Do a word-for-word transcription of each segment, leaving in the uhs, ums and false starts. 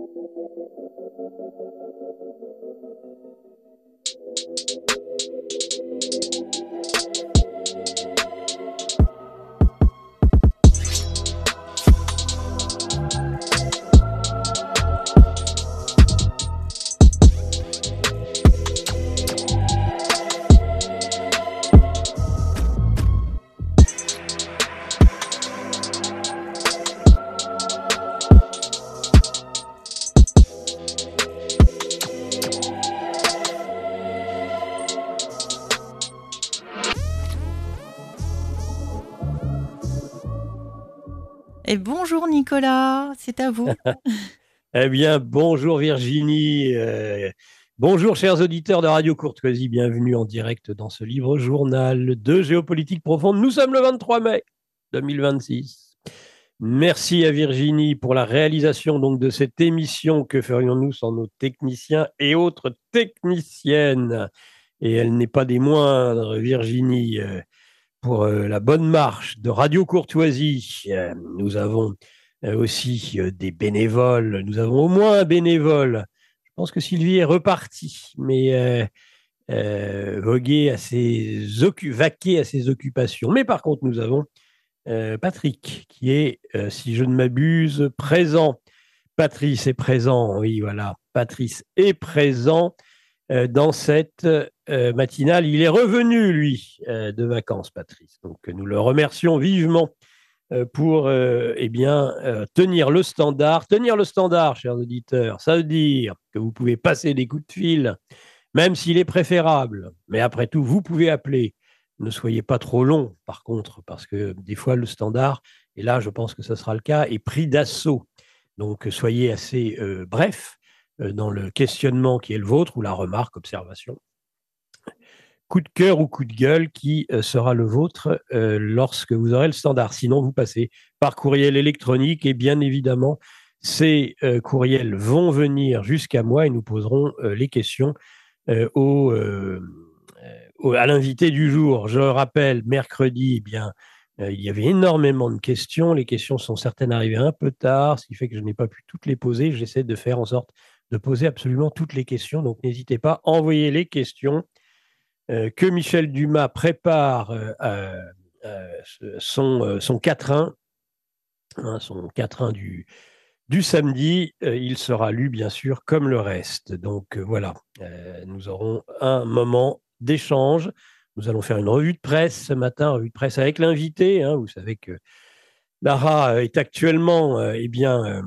Et bonjour Nicolas, c'est à vous. Eh bien, bonjour Virginie, euh, bonjour chers auditeurs de Radio Courtoisie, bienvenue en direct dans ce livre journal de géopolitique profonde. Nous sommes le vingt-trois mai deux mille vingt-six. Merci à Virginie pour la réalisation donc de cette émission. Que ferions-nous sans nos techniciens et autres techniciennes? Et elle n'est pas des moindres, Virginie, euh, pour euh, la bonne marche de Radio Courtoisie. Euh, nous avons euh, aussi euh, des bénévoles. Nous avons au moins un bénévole. Je pense que Sylvie est repartie, mais euh, euh, voguer à ses occu- vaquer à ses occupations. Mais par contre, nous avons euh, Patrick, qui est, euh, si je ne m'abuse, présent. Patrice est présent, oui, voilà. Patrice est présent euh, dans cette euh, matinale. Il est revenu, lui, euh, de vacances, Patrice. Donc, nous le remercions vivement euh, pour euh, eh bien, euh, tenir le standard. Tenir le standard, chers auditeurs, ça veut dire que vous pouvez passer des coups de fil, même s'il est préférable. Mais après tout, vous pouvez appeler. Ne soyez pas trop long, par contre, parce que des fois, le standard, et là, je pense que ce sera le cas, est pris d'assaut. Donc, soyez assez euh, bref euh, dans le questionnement qui est le vôtre, ou la remarque, observation. Coup de cœur ou coup de gueule qui euh, sera le vôtre euh, lorsque vous aurez le standard. Sinon, vous passez par courriel électronique et bien évidemment, ces euh, courriels vont venir jusqu'à moi et nous poserons euh, les questions euh, au, euh, au, à l'invité du jour. Je rappelle, mercredi, eh bien, euh, il y avait énormément de questions. Les questions sont certaines arrivées un peu tard, ce qui fait que je n'ai pas pu toutes les poser. J'essaie de faire en sorte de poser absolument toutes les questions. Donc, n'hésitez pas, envoyez les questions euh, que Michel Dumas prépare euh, euh, son, euh, son quatrain, hein, son quatrain du, du samedi. Euh, il sera lu, bien sûr, comme le reste. Donc euh, voilà, euh, nous aurons un moment d'échange. Nous allons faire une revue de presse ce matin, revue de presse avec l'invité. Hein. Vous savez que Lara est actuellement, euh, eh bien, euh,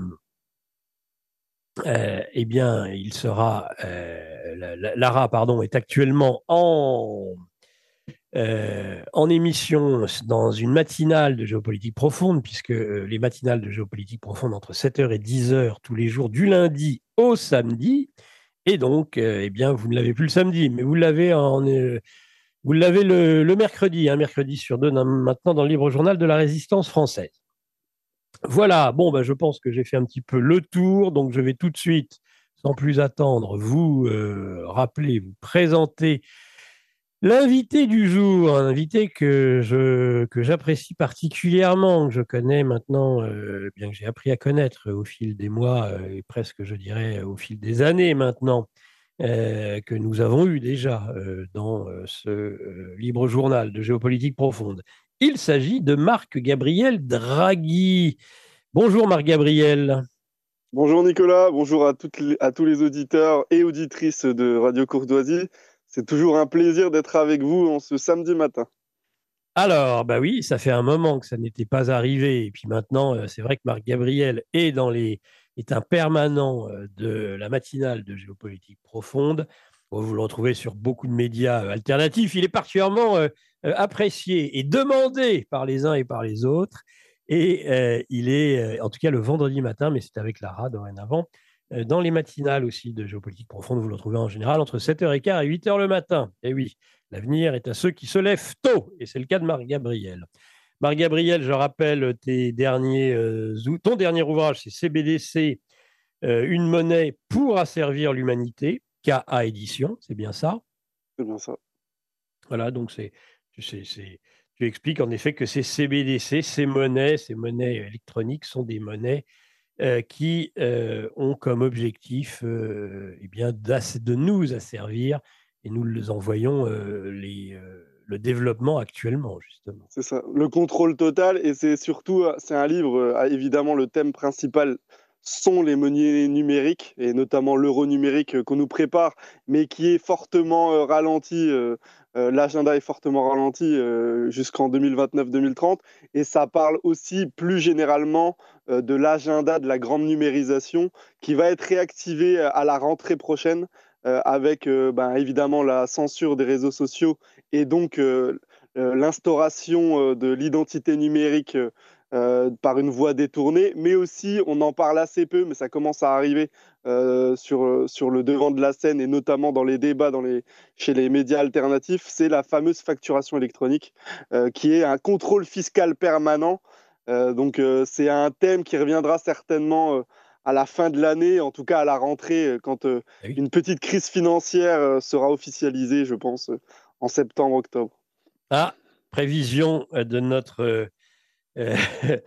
euh, eh bien, il sera, euh, la, la, Lara, pardon, est actuellement en euh, en émission dans une matinale de géopolitique profonde, puisque euh, les matinales de géopolitique profonde entre sept heures et dix heures tous les jours, du lundi au samedi. Et donc, euh, eh bien, vous ne l'avez plus le samedi, mais vous l'avez en, euh, vous l'avez le, le mercredi, un mercredi sur deux maintenant dans le Libre Journal de la Résistance française. Voilà, bon, ben, je pense que j'ai fait un petit peu le tour, donc je vais tout de suite, sans plus attendre, vous euh, rappeler, vous présenter l'invité du jour, un invité que je que j'apprécie particulièrement, que je connais maintenant, euh, bien que j'ai appris à connaître au fil des mois euh, et presque, je dirais, au fil des années maintenant, euh, que nous avons eu déjà euh, dans euh, ce euh, libre journal de géopolitique profonde. Il s'agit de Marc-Gabriel Draghi. Bonjour Marc-Gabriel. Bonjour Nicolas, bonjour à, toutes les- à tous les auditeurs et auditrices de Radio Courtoisie. C'est toujours un plaisir d'être avec vous en ce samedi matin. Alors, bah oui, ça fait un moment que ça n'était pas arrivé. Et puis maintenant, euh, c'est vrai que Marc Gabriel est dans les est un permanent euh, de la matinale de géopolitique profonde. Bon, vous le retrouvez sur beaucoup de médias euh, alternatifs. Il est particulièrement euh, euh, apprécié et demandé par les uns et par les autres. Et euh, il est, euh, en tout cas, le vendredi matin, mais c'est avec Lara dorénavant, euh, dans les matinales aussi de géopolitique profonde. Vous le retrouvez en général entre sept heures quinze et huit heures le matin. Et oui. L'avenir est à ceux qui se lèvent tôt, et c'est le cas de Marc Gabriel. Marc Gabriel, je rappelle tes derniers, euh, ton dernier ouvrage, c'est C B D C, euh, une monnaie pour asservir l'humanité, K A édition, c'est bien ça. C'est bien ça. Voilà, donc c'est, c'est, c'est, tu expliques en effet que ces C B D C, ces monnaies, ces monnaies électroniques sont des monnaies euh, qui euh, ont comme objectif euh, eh bien, de nous asservir, et nous les envoyons euh, les, euh, le développement actuellement, justement. C'est ça, le contrôle total, et c'est surtout, c'est un livre, euh, évidemment, le thème principal sont les monnaies numériques, et notamment l'euro numérique euh, qu'on nous prépare, mais qui est fortement euh, ralenti, euh, euh, l'agenda est fortement ralenti euh, jusqu'en deux mille vingt-neuf-deux mille trente, et ça parle aussi plus généralement euh, de l'agenda de la grande numérisation qui va être réactivé euh, à la rentrée prochaine, euh, avec euh, ben, évidemment la censure des réseaux sociaux, et donc euh, euh, l'instauration euh, de l'identité numérique euh, par une voie détournée, mais aussi, on en parle assez peu, mais ça commence à arriver euh, sur, sur le devant de la scène, et notamment dans les débats dans les, chez les médias alternatifs, c'est la fameuse facturation électronique, euh, qui est un contrôle fiscal permanent. Euh, donc euh, c'est un thème qui reviendra certainement euh, à la fin de l'année, en tout cas à la rentrée, euh, quand euh, Ah oui. une petite crise financière euh, sera officialisée, je pense, euh, en septembre-octobre. Ah, prévision de notre euh,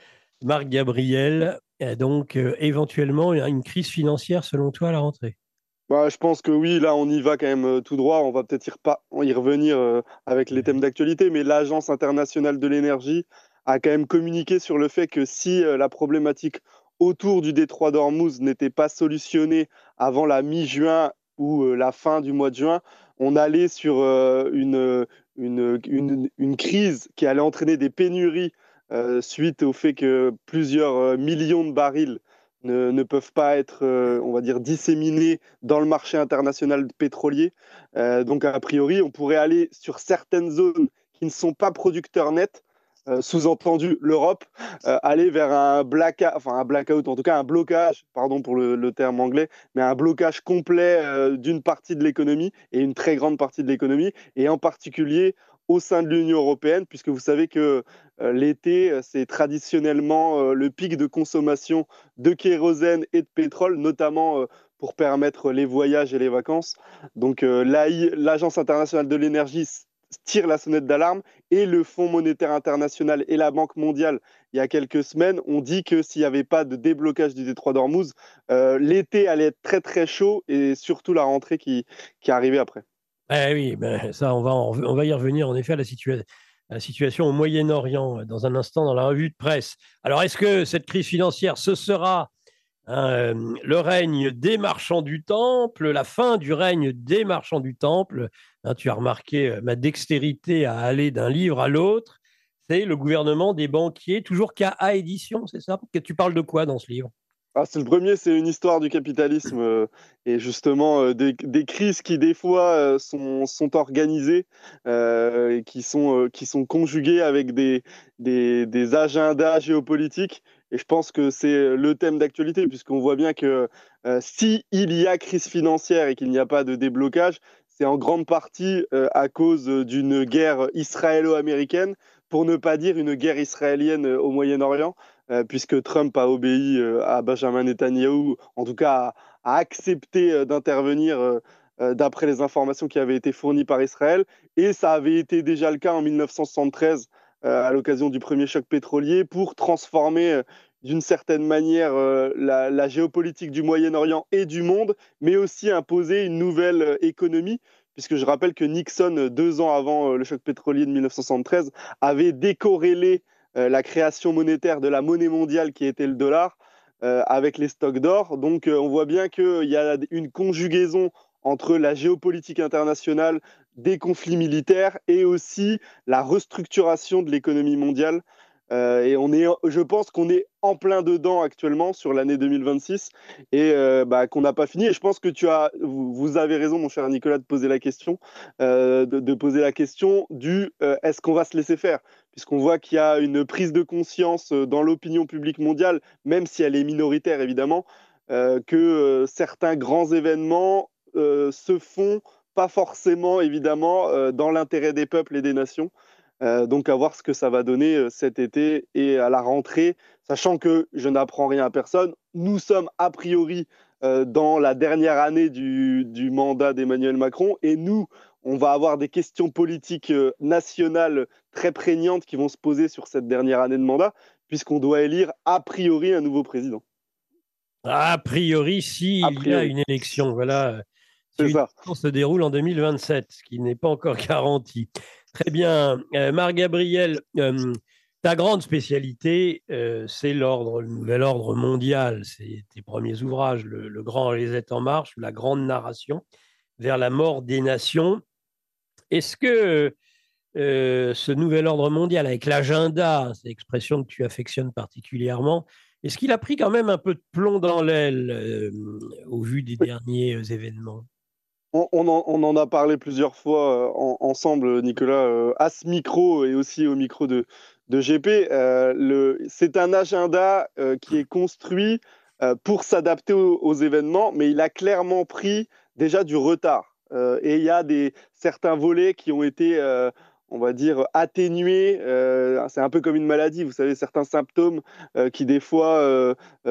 Marc Gabriel. Donc, euh, éventuellement, il y a une crise financière selon toi à la rentrée. Bah, je pense que oui, là, on y va quand même euh, tout droit. On va peut-être y, repa- y revenir euh, avec les thèmes Ouais. d'actualité, mais l'Agence internationale de l'énergie a quand même communiqué sur le fait que si euh, la problématique autour du détroit d'Ormuz n'était pas solutionnée avant la mi-juin ou euh, la fin du mois de juin, on allait sur euh, une, une, une, une crise qui allait entraîner des pénuries euh, suite au fait que plusieurs euh, millions de barils ne, ne peuvent pas être, euh, on va dire, disséminés dans le marché international pétrolier. Euh, donc, a priori, on pourrait aller sur certaines zones qui ne sont pas producteurs nets, euh, sous-entendu l'Europe, euh, aller vers un blackout, enfin un blackout, en tout cas un blocage, pardon pour le, le terme anglais, mais un blocage complet euh, d'une partie de l'économie, et une très grande partie de l'économie, et en particulier au sein de l'Union européenne, puisque vous savez que euh, l'été, euh, c'est traditionnellement euh, le pic de consommation de kérosène et de pétrole, notamment euh, pour permettre les voyages et les vacances. Donc euh, l'Agence internationale de l'énergie tire la sonnette d'alarme, et le Fonds monétaire international et la Banque mondiale, il y a quelques semaines, ont dit que s'il n'y avait pas de déblocage du détroit d'Ormuz, euh, l'été allait être très très chaud, et surtout la rentrée qui, qui arrivait après. Eh oui, ben, ça, on va, en- on va y revenir en effet à la, situa- à la situation au Moyen-Orient dans un instant dans la revue de presse. Alors, est-ce que cette crise financière, ce sera hein, euh, le règne des marchands du temple, la fin du règne des marchands du temple? Hein, tu as remarqué euh, ma dextérité à aller d'un livre à l'autre. C'est le gouvernement des banquiers, toujours K A édition, c'est ça? Que tu parles de quoi dans ce livre? Ah, c'est le premier, c'est une histoire du capitalisme euh, et justement euh, des, des crises qui des fois euh, sont, sont organisées, euh, et qui sont, euh, qui sont conjuguées avec des, des, des agendas géopolitiques. Et je pense que c'est le thème d'actualité, puisqu'on voit bien que euh, si il y a crise financière et qu'il n'y a pas de déblocage, c'est en grande partie euh, à cause d'une guerre israélo-américaine, pour ne pas dire une guerre israélienne euh, au Moyen-Orient, euh, puisque Trump a obéi euh, à Benjamin Netanyahou, en tout cas a, a accepté euh, d'intervenir euh, euh, d'après les informations qui avaient été fournies par Israël. Et ça avait été déjà le cas en mille neuf cent soixante-treize, euh, à l'occasion du premier choc pétrolier, pour transformer euh, d'une certaine manière euh, la, la géopolitique du Moyen-Orient et du monde, mais aussi imposer une nouvelle euh, économie, puisque je rappelle que Nixon, deux ans avant euh, le choc pétrolier de mille neuf cent soixante-treize, avait décorrélé euh, la création monétaire de la monnaie mondiale qui était le dollar, euh, avec les stocks d'or. Donc euh, on voit bien qu'il y a une conjugaison entre la géopolitique internationale, des conflits militaires, et aussi la restructuration de l'économie mondiale. Euh, et on est, je pense qu'on est en plein dedans actuellement sur l'année deux mille vingt-six, et euh, bah, qu'on n'a pas fini. Et je pense que tu as, vous, vous avez raison, mon cher Nicolas, de poser la question, euh, de, de, poser la question du euh, est-ce qu'on va se laisser faire, puisqu'on voit qu'il y a une prise de conscience euh, dans l'opinion publique mondiale, même si elle est minoritaire évidemment, euh, que euh, certains grands événements euh, se font pas forcément évidemment euh, dans l'intérêt des peuples et des nations. Euh, donc à voir ce que ça va donner euh, cet été et à la rentrée, sachant que je n'apprends rien à personne. Nous sommes a priori euh, dans la dernière année du, du mandat d'Emmanuel Macron, et nous, on va avoir des questions politiques euh, nationales très prégnantes qui vont se poser sur cette dernière année de mandat, puisqu'on doit élire a priori un nouveau président. A priori, si A il y a priori, une élection, voilà, si c'est une ça. élection se déroule en deux mille vingt-sept, ce qui n'est pas encore garanti. Très bien. Euh, Marc-Gabriel, euh, ta grande spécialité, euh, c'est l'ordre, le nouvel ordre mondial. C'est tes premiers ouvrages, le, le Grand Reset en marche, la grande narration vers la mort des nations. Est-ce que euh, ce nouvel ordre mondial, avec l'agenda, c'est l'expression que tu affectionnes particulièrement, est-ce qu'il a pris quand même un peu de plomb dans l'aile euh, au vu des derniers euh, événements? On, on en, on en a parlé plusieurs fois euh, en- ensemble, Nicolas, euh, à ce micro et aussi au micro de, de G P. Euh, le, c'est un agenda euh, qui est construit euh, pour s'adapter aux, aux événements, mais il a clairement pris déjà du retard. Euh, et il y a des, certains volets qui ont été, euh, on va dire, atténués. Euh, c'est un peu comme une maladie, vous savez, certains symptômes euh, qui des fois euh,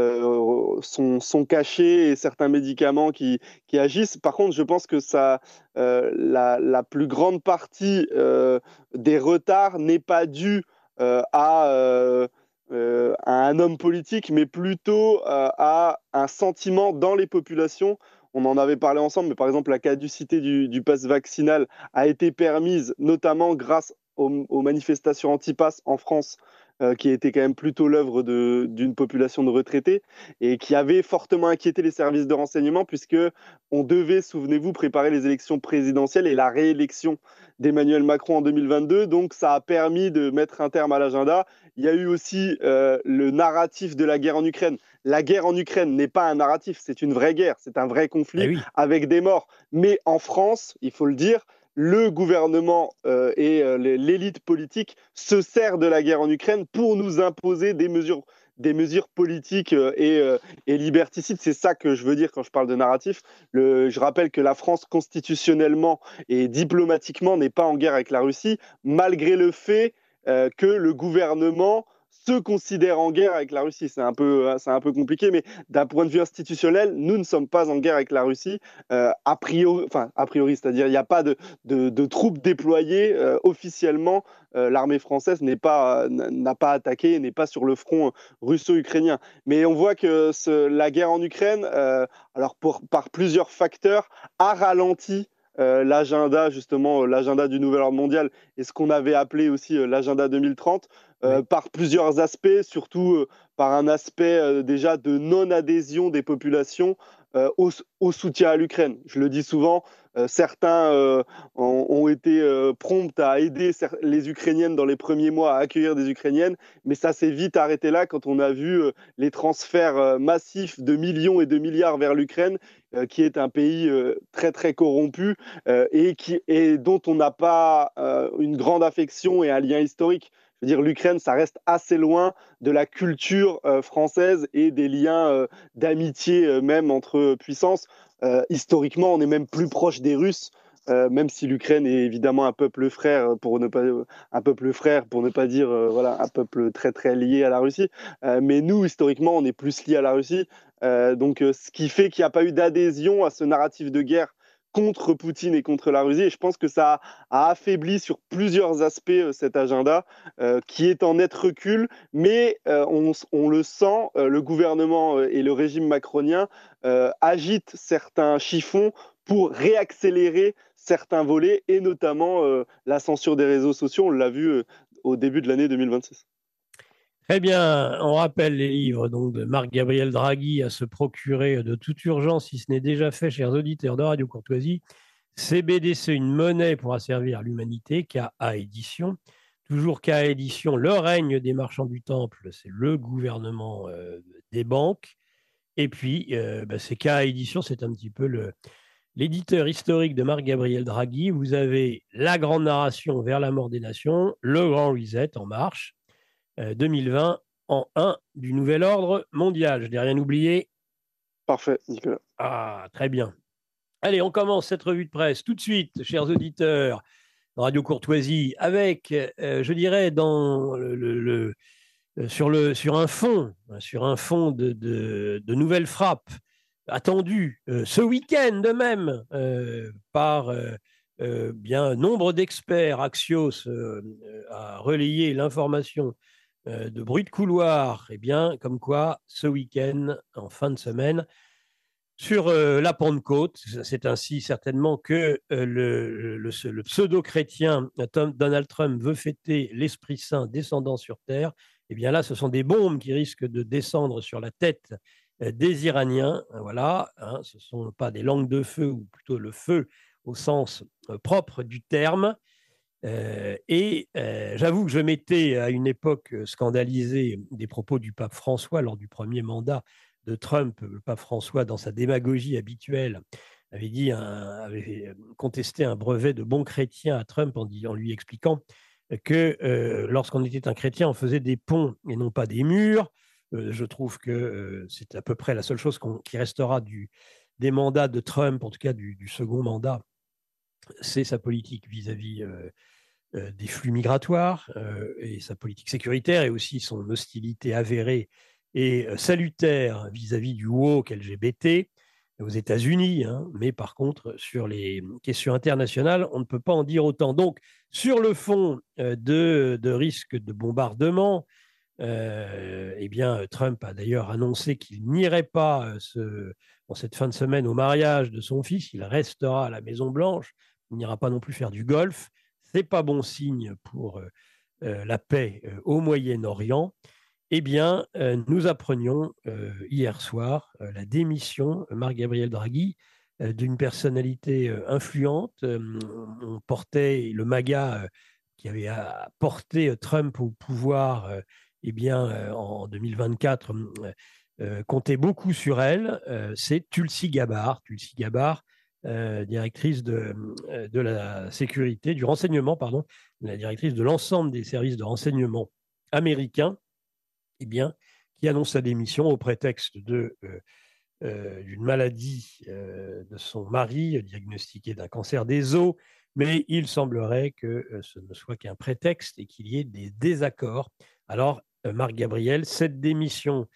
euh, sont, sont cachés et certains médicaments qui qui agissent. Par contre, je pense que ça, euh, la, la, plus grande partie euh, des retards n'est pas due euh, à, euh, euh, à un homme politique, mais plutôt euh, à un sentiment dans les populations. On en avait parlé ensemble, mais par exemple, la caducité du, du pass vaccinal a été permise notamment grâce aux, aux manifestations anti-pass en France, euh, qui était quand même plutôt l'œuvre d'une population de retraités et qui avait fortement inquiété les services de renseignement puisque on devait, souvenez-vous, préparer les élections présidentielles et la réélection d'Emmanuel Macron en deux mille vingt-deux. Donc ça a permis de mettre un terme à l'agenda. Il y a eu aussi euh, le narratif de la guerre en Ukraine. La guerre en Ukraine n'est pas un narratif, c'est une vraie guerre, c'est un vrai Eh conflit oui. avec des morts. Mais en France, il faut le dire, le gouvernement euh, et euh, l'élite politique se sert de la guerre en Ukraine pour nous imposer des mesures, des mesures politiques euh, et, euh, et liberticides. C'est ça que je veux dire quand je parle de narratif. Le, je rappelle que la France, constitutionnellement et diplomatiquement, n'est pas en guerre avec la Russie, malgré le fait euh, que le gouvernement se considère en guerre avec la Russie. C'est un peu, c'est un peu compliqué, mais d'un point de vue institutionnel, nous ne sommes pas en guerre avec la Russie, euh, a priori, enfin, a priori, c'est-à-dire il n'y a pas de, de, de troupes déployées euh, officiellement. Euh, l'armée française n'est pas, n'a pas attaqué, n'est pas sur le front russo-ukrainien. Mais on voit que ce, la guerre en Ukraine, euh, alors pour, par plusieurs facteurs, a ralenti euh, l'agenda, justement, euh, l'agenda du nouvel ordre mondial et ce qu'on avait appelé aussi euh, l'agenda deux mille trente, euh, Oui. par plusieurs aspects, surtout euh, par un aspect euh, déjà de non-adhésion des populations euh, au, au, soutien à l'Ukraine. Je le dis souvent, euh, certains euh, ont, ont, été euh, prompts à aider les Ukrainiennes dans les premiers mois à accueillir des Ukrainiennes, mais ça s'est vite arrêté là quand on a vu euh, les transferts euh, massifs de millions et de milliards vers l'Ukraine, euh, qui est un pays euh, très très corrompu euh, et, qui, et dont on n'a pas euh, une grande affection et un lien historique. Je veux dire, l'Ukraine, ça reste assez loin de la culture euh, française et des liens euh, d'amitié euh, même entre puissances. Euh, historiquement, on est même plus proche des Russes, euh, même si l'Ukraine est évidemment un peuple frère pour ne pas un peuple frère pour ne pas dire euh, voilà un peuple très très lié à la Russie. Euh, mais nous, historiquement, on est plus lié à la Russie. Euh, donc, euh, ce qui fait qu'il n'y a pas eu d'adhésion à ce narratif de guerre contre Poutine et contre la Russie. Et je pense que ça a, a affaibli sur plusieurs aspects euh, cet agenda, euh, qui est en net recul, mais euh, on, on, le sent, euh, le gouvernement et le régime macronien euh, agitent certains chiffons pour réaccélérer certains volets, et notamment euh, la censure des réseaux sociaux. On l'a vu euh, au début de l'année deux mille vingt-six. Très bien, on rappelle les livres donc, de Marc-Gabriel Draghi à se procurer de toute urgence, si ce n'est déjà fait, chers auditeurs de Radio Courtoisie. C B D C, une monnaie pour asservir l'humanité, K A Édition. Toujours K A Édition, le règne des marchands du temple, c'est le gouvernement euh, des banques. Et puis, euh, bah, c'est K A Édition, c'est un petit peu le, l'éditeur historique de Marc-Gabriel Draghi. Vous avez la grande narration vers la mort des nations, le grand reset en marche, euh, deux mille vingt en un du nouvel ordre mondial. Je n'ai rien oublié. Parfait, Nicolas. Ah, très bien. Allez, on commence cette revue de presse tout de suite, chers auditeurs de Radio Courtoisie, avec, euh, je dirais, dans le, le, le, sur, le, sur un fond, sur un fond de, de, de nouvelles frappes attendues euh, ce week-end même euh, par euh, euh, bien nombre d'experts. Axios euh, a relayé l'information euh, de bruit de couloir. Eh bien, comme quoi, ce week-end, en fin de semaine, sur euh, la Pentecôte, c'est ainsi certainement que euh, le, le, le pseudo-chrétien Tom, Donald Trump veut fêter l'Esprit Saint descendant sur terre. Eh bien là, ce sont des bombes qui risquent de descendre sur la tête euh, des Iraniens. Voilà, hein, ce ne sont pas des langues de feu, ou plutôt le feu au sens euh, propre du terme. Euh, et euh, j'avoue que je m'étais à une époque scandalisé des propos du pape François lors du premier mandat de Trump. Le pape François, dans sa démagogie habituelle, avait, dit un, avait contesté un brevet de bon chrétien à Trump en, dit, en lui expliquant que euh, lorsqu'on était un chrétien, on faisait des ponts et non pas des murs. Euh, je trouve que euh, c'est à peu près la seule chose qui restera du, des mandats de Trump, en tout cas du, du second mandat, c'est sa politique vis-à-vis euh, euh, des flux migratoires euh, et sa politique sécuritaire, et aussi son hostilité avérée et euh, salutaire vis-à-vis du woke L G B T aux États-Unis. Hein, mais par contre, sur les questions internationales, on ne peut pas en dire autant. Donc, sur le fond euh, de, de risque de bombardement, euh, eh bien, Trump a d'ailleurs annoncé qu'il n'irait pas euh, ce, en cette fin de semaine au mariage de son fils. Il restera à la Maison-Blanche. Il n'ira pas non plus faire du golf. C'est pas bon signe pour euh, euh, la paix euh, au Moyen-Orient. Eh bien, euh, nous apprenions euh, hier soir euh, la démission, Marc-Gabriel Draghi, euh, d'une personnalité euh, influente. Euh, on portait le MAGA euh, qui avait porté Trump au pouvoir euh, eh bien, euh, en deux mille vingt-quatre, euh, comptait beaucoup sur elle. Euh, c'est Tulsi Gabbard. Tulsi Gabbard, euh, directrice de, de la sécurité, du renseignement, pardon, la directrice de l'ensemble des services de renseignement américains, eh bien, qui annonce sa démission au prétexte de, euh, euh, d'une maladie euh, de son mari, diagnostiquée d'un cancer des os. Mais il semblerait que euh, ce ne soit qu'un prétexte et qu'il y ait des désaccords. Alors, euh, Marc Gabriel, cette démission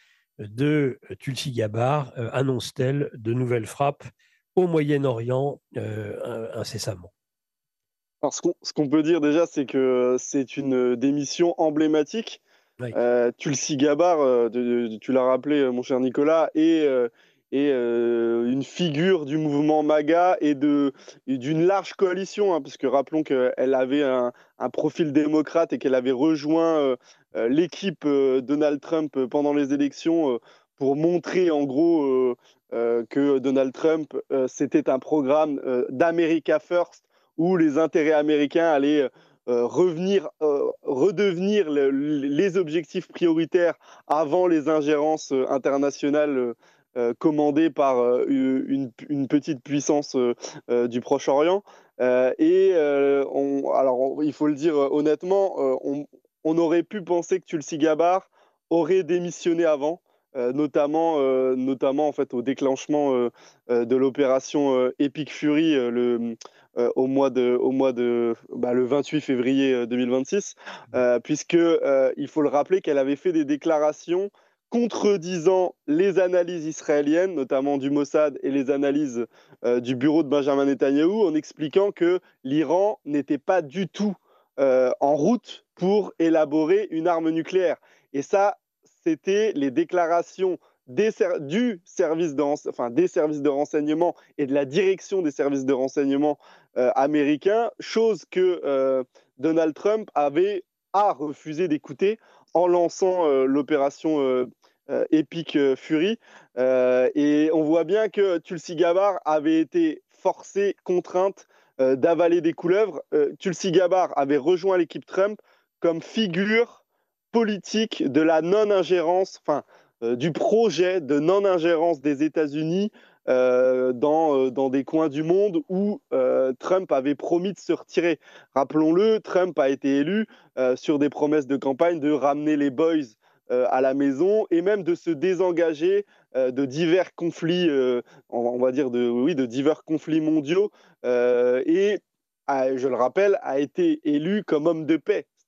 de euh, Tulsi Gabbard euh, annonce-t-elle de nouvelles frappes au Moyen-Orient euh, incessamment? Alors, ce qu'on ce qu'on peut dire déjà, c'est que c'est une démission emblématique. Oui. Euh, Tulsi Gabbard, euh, de, de, tu l'as rappelé, mon cher Nicolas, est, euh, est euh, une figure du mouvement MAGA et de, et d'une large coalition, hein, parce que rappelons qu'elle avait un, un profil démocrate et qu'elle avait rejoint euh, euh, l'équipe euh, Donald Trump pendant les élections euh, pour montrer en gros euh, euh, que Donald Trump, euh, c'était un programme euh, d'America First, où les intérêts américains allaient euh, revenir, euh, redevenir le, les objectifs prioritaires avant les ingérences euh, internationales euh, commandées par euh, une, une, petite puissance euh, du Proche-Orient. Euh, et euh, on, alors, on, il faut le dire honnêtement, euh, on, on aurait pu penser que Tulsi Gabbard aurait démissionné avant. Euh, notamment, euh, notamment en fait, au déclenchement euh, euh, de l'opération euh, Epic Fury euh, le, euh, au mois de, au mois de bah, le vingt-huit février deux mille vingt-six, euh, puisque euh, il faut le rappeler qu'elle avait fait des déclarations contredisant les analyses israéliennes, notamment du Mossad et les analyses euh, du bureau de Benjamin Netanyahou, en expliquant que l'Iran n'était pas du tout euh, en route pour élaborer une arme nucléaire. Et ça, c'était les déclarations des, du service de, enfin, des services de renseignement et de la direction des services de renseignement euh, américains, chose que euh, Donald Trump avait a refusé d'écouter en lançant euh, l'opération euh, euh, Epic Fury. Euh, et on voit bien que Tulsi Gabbard avait été forcée, contrainte euh, d'avaler des couleuvres. Euh, Tulsi Gabbard avait rejoint l'équipe Trump comme figure politique de la non-ingérence, enfin, euh, du projet de non-ingérence des États-Unis euh, dans, euh, dans des coins du monde où euh, Trump avait promis de se retirer. Rappelons-le, Trump a été élu euh, sur des promesses de campagne de ramener les boys euh, à la maison et même de se désengager euh, de divers conflits, euh, on, on va dire de, oui, de divers conflits mondiaux euh, et, je le rappelle, a été élu comme homme de paix.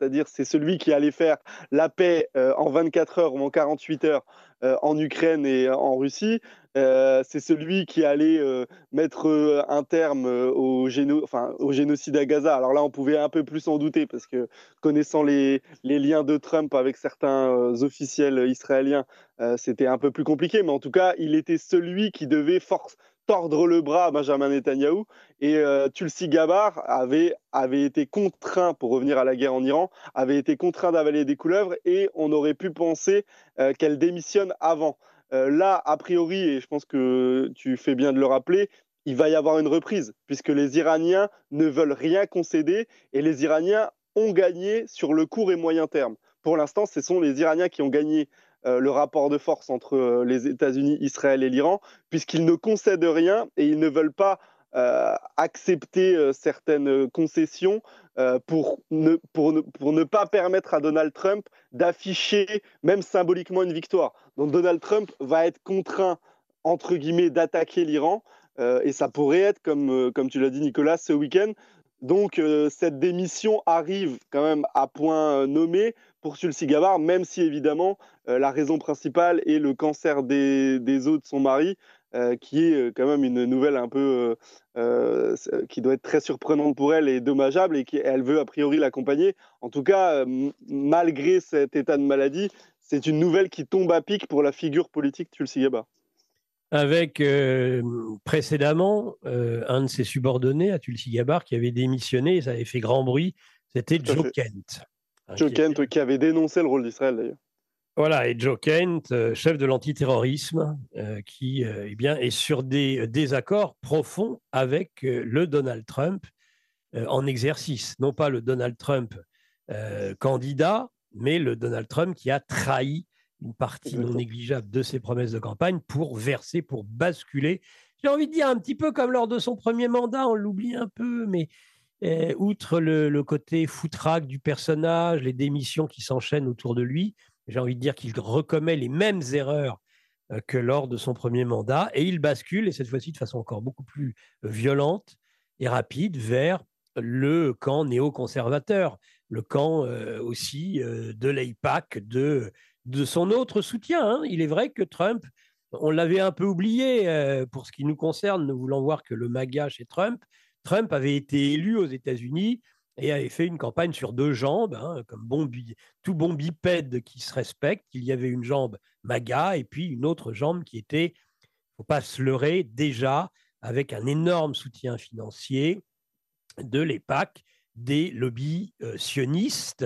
c'est-à-dire c'est celui qui allait faire la paix euh, en vingt-quatre heures ou en quarante-huit heures euh, en Ukraine et en Russie. Euh, c'est celui qui allait euh, mettre euh, un terme euh, au, géno enfin, au génocide à Gaza. Alors là, on pouvait un peu plus s'en douter parce que connaissant les, les liens de Trump avec certains euh, officiels israéliens, euh, c'était un peu plus compliqué. Mais en tout cas, il était celui qui devait force tordre le bras à Benjamin Netanyahou. Et euh, Tulsi Gabbard avait, avait été contraint, pour revenir à la guerre en Iran, avait été contraint d'avaler des couleuvres et on aurait pu penser euh, qu'elle démissionne avant. Euh, là, a priori, et je pense que tu fais bien de le rappeler, il va y avoir une reprise, puisque les Iraniens ne veulent rien concéder et les Iraniens ont gagné sur le court et moyen terme. Pour l'instant, ce sont les Iraniens qui ont gagné euh, le rapport de force entre euh, les États-Unis, Israël et l'Iran, puisqu'ils ne concèdent rien et ils ne veulent pas euh, accepter euh, certaines concessions euh, pour, ne, pour, ne, pour ne pas permettre à Donald Trump d'afficher même symboliquement une victoire. Donc Donald Trump va être contraint, entre guillemets, d'attaquer l'Iran euh, et ça pourrait être, comme, euh, comme tu l'as dit Nicolas, ce week-end. Donc euh, cette démission arrive quand même à point nommé pour Tulsi Gabbard, même si évidemment euh, la raison principale est le cancer des, des os de son mari, euh, qui est quand même une nouvelle un peu euh, euh, qui doit être très surprenante pour elle et dommageable, et qu'elle veut a priori l'accompagner. En tout cas, euh, malgré cet état de maladie, c'est une nouvelle qui tombe à pic pour la figure politique Tulsi Gabbard. Avec euh, précédemment euh, un de ses subordonnés à Tulsi Gabbard qui avait démissionné, et ça avait fait grand bruit, c'était Joe fait. Kent. Hein, Joe qui Kent, était... qui avait dénoncé le rôle d'Israël d'ailleurs. Voilà, et Joe Kent, euh, chef de l'antiterrorisme, euh, qui euh, eh bien, est sur des désaccords profonds avec euh, le Donald Trump euh, en exercice. Non pas le Donald Trump euh, candidat, mais le Donald Trump qui a trahi une partie Exactement. non négligeable de ses promesses de campagne pour verser, pour basculer. J'ai envie de dire un petit peu comme lors de son premier mandat, on l'oublie un peu, mais euh, outre le, le côté foutraque du personnage, les démissions qui s'enchaînent autour de lui, j'ai envie de dire qu'il recommet les mêmes erreurs euh, que lors de son premier mandat, et il bascule, et cette fois-ci de façon encore beaucoup plus violente et rapide, vers le camp néoconservateur, le camp euh, aussi euh, de l'AIPAC, de de son autre soutien. Hein. Il est vrai que Trump, on l'avait un peu oublié euh, pour ce qui nous concerne, ne voulant voir que le MAGA chez Trump. Trump avait été élu aux États-Unis et avait fait une campagne sur deux jambes, hein, comme bon, tout bon bipède qui se respecte. Il y avait une jambe MAGA et puis une autre jambe qui était, il ne faut pas se leurrer, déjà avec un énorme soutien financier de l'AIPAC, des lobbies euh, sionistes,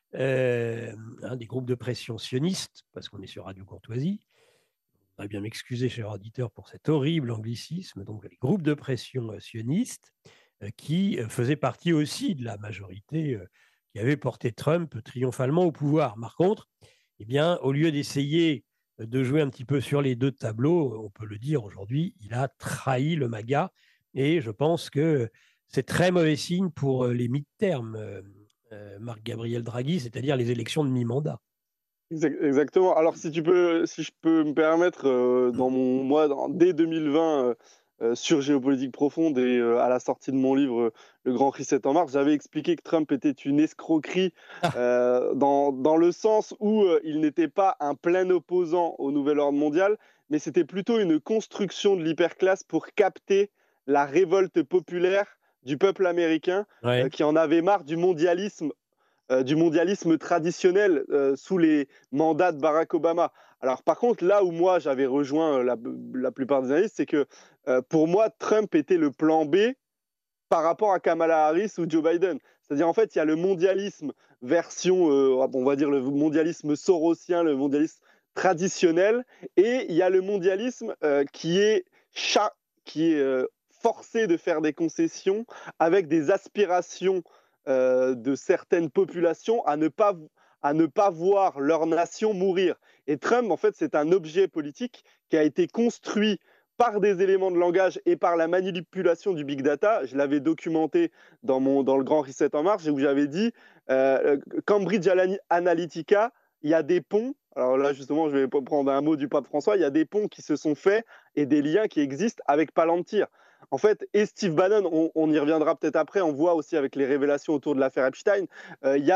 Euh, hein, des groupes de pression sionistes, parce qu'on est sur Radio Courtoisie. On va bien m'excuser, cher auditeur, pour cet horrible anglicisme. Donc, les groupes de pression euh, sionistes euh, qui euh, faisaient partie aussi de la majorité euh, qui avait porté Trump triomphalement au pouvoir. Par contre, eh bien, au lieu d'essayer de jouer un petit peu sur les deux tableaux, on peut le dire aujourd'hui, il a trahi le MAGA, et je pense que c'est très mauvais signe pour les mi-termes. Euh, Euh, Marc-Gabriel Draghi, c'est-à-dire les élections de mi-mandat. Exactement. Alors, si tu peux, si je peux me permettre, euh, dans mon mois, dans, dès deux mille vingt, euh, sur Géopolitique profonde et euh, à la sortie de mon livre euh, Le Grand Reset en mars, j'avais expliqué que Trump était une escroquerie euh, dans, dans le sens où euh, il n'était pas un plein opposant au nouvel ordre mondial, mais c'était plutôt une construction de l'hyperclasse pour capter la révolte populaire du peuple américain ouais. euh, qui en avait marre du mondialisme, euh, du mondialisme traditionnel euh, sous les mandats de Barack Obama. Alors par contre, là où moi j'avais rejoint la, la plupart des analystes, c'est que euh, pour moi, Trump était le plan B par rapport à Kamala Harris ou Joe Biden. C'est-à-dire en fait, il y a le mondialisme version, euh, on va dire le mondialisme sorosien, le mondialisme traditionnel, et il y a le mondialisme euh, qui est, cha- qui est euh, forcé de faire des concessions avec des aspirations euh, de certaines populations à ne pas à ne pas voir leur nation mourir. Et Trump, en fait, c'est un objet politique qui a été construit par des éléments de langage et par la manipulation du big data. Je l'avais documenté dans, mon, dans le Grand Reset en marche, où j'avais dit euh, Cambridge Analytica, il y a des ponts. Alors là, justement, je vais prendre un mot du pape François. Il y a des ponts qui se sont faits et des liens qui existent avec Palantir. En fait, et Steve Bannon, on, on y reviendra peut-être après, on voit aussi avec les révélations autour de l'affaire Epstein, euh, il y a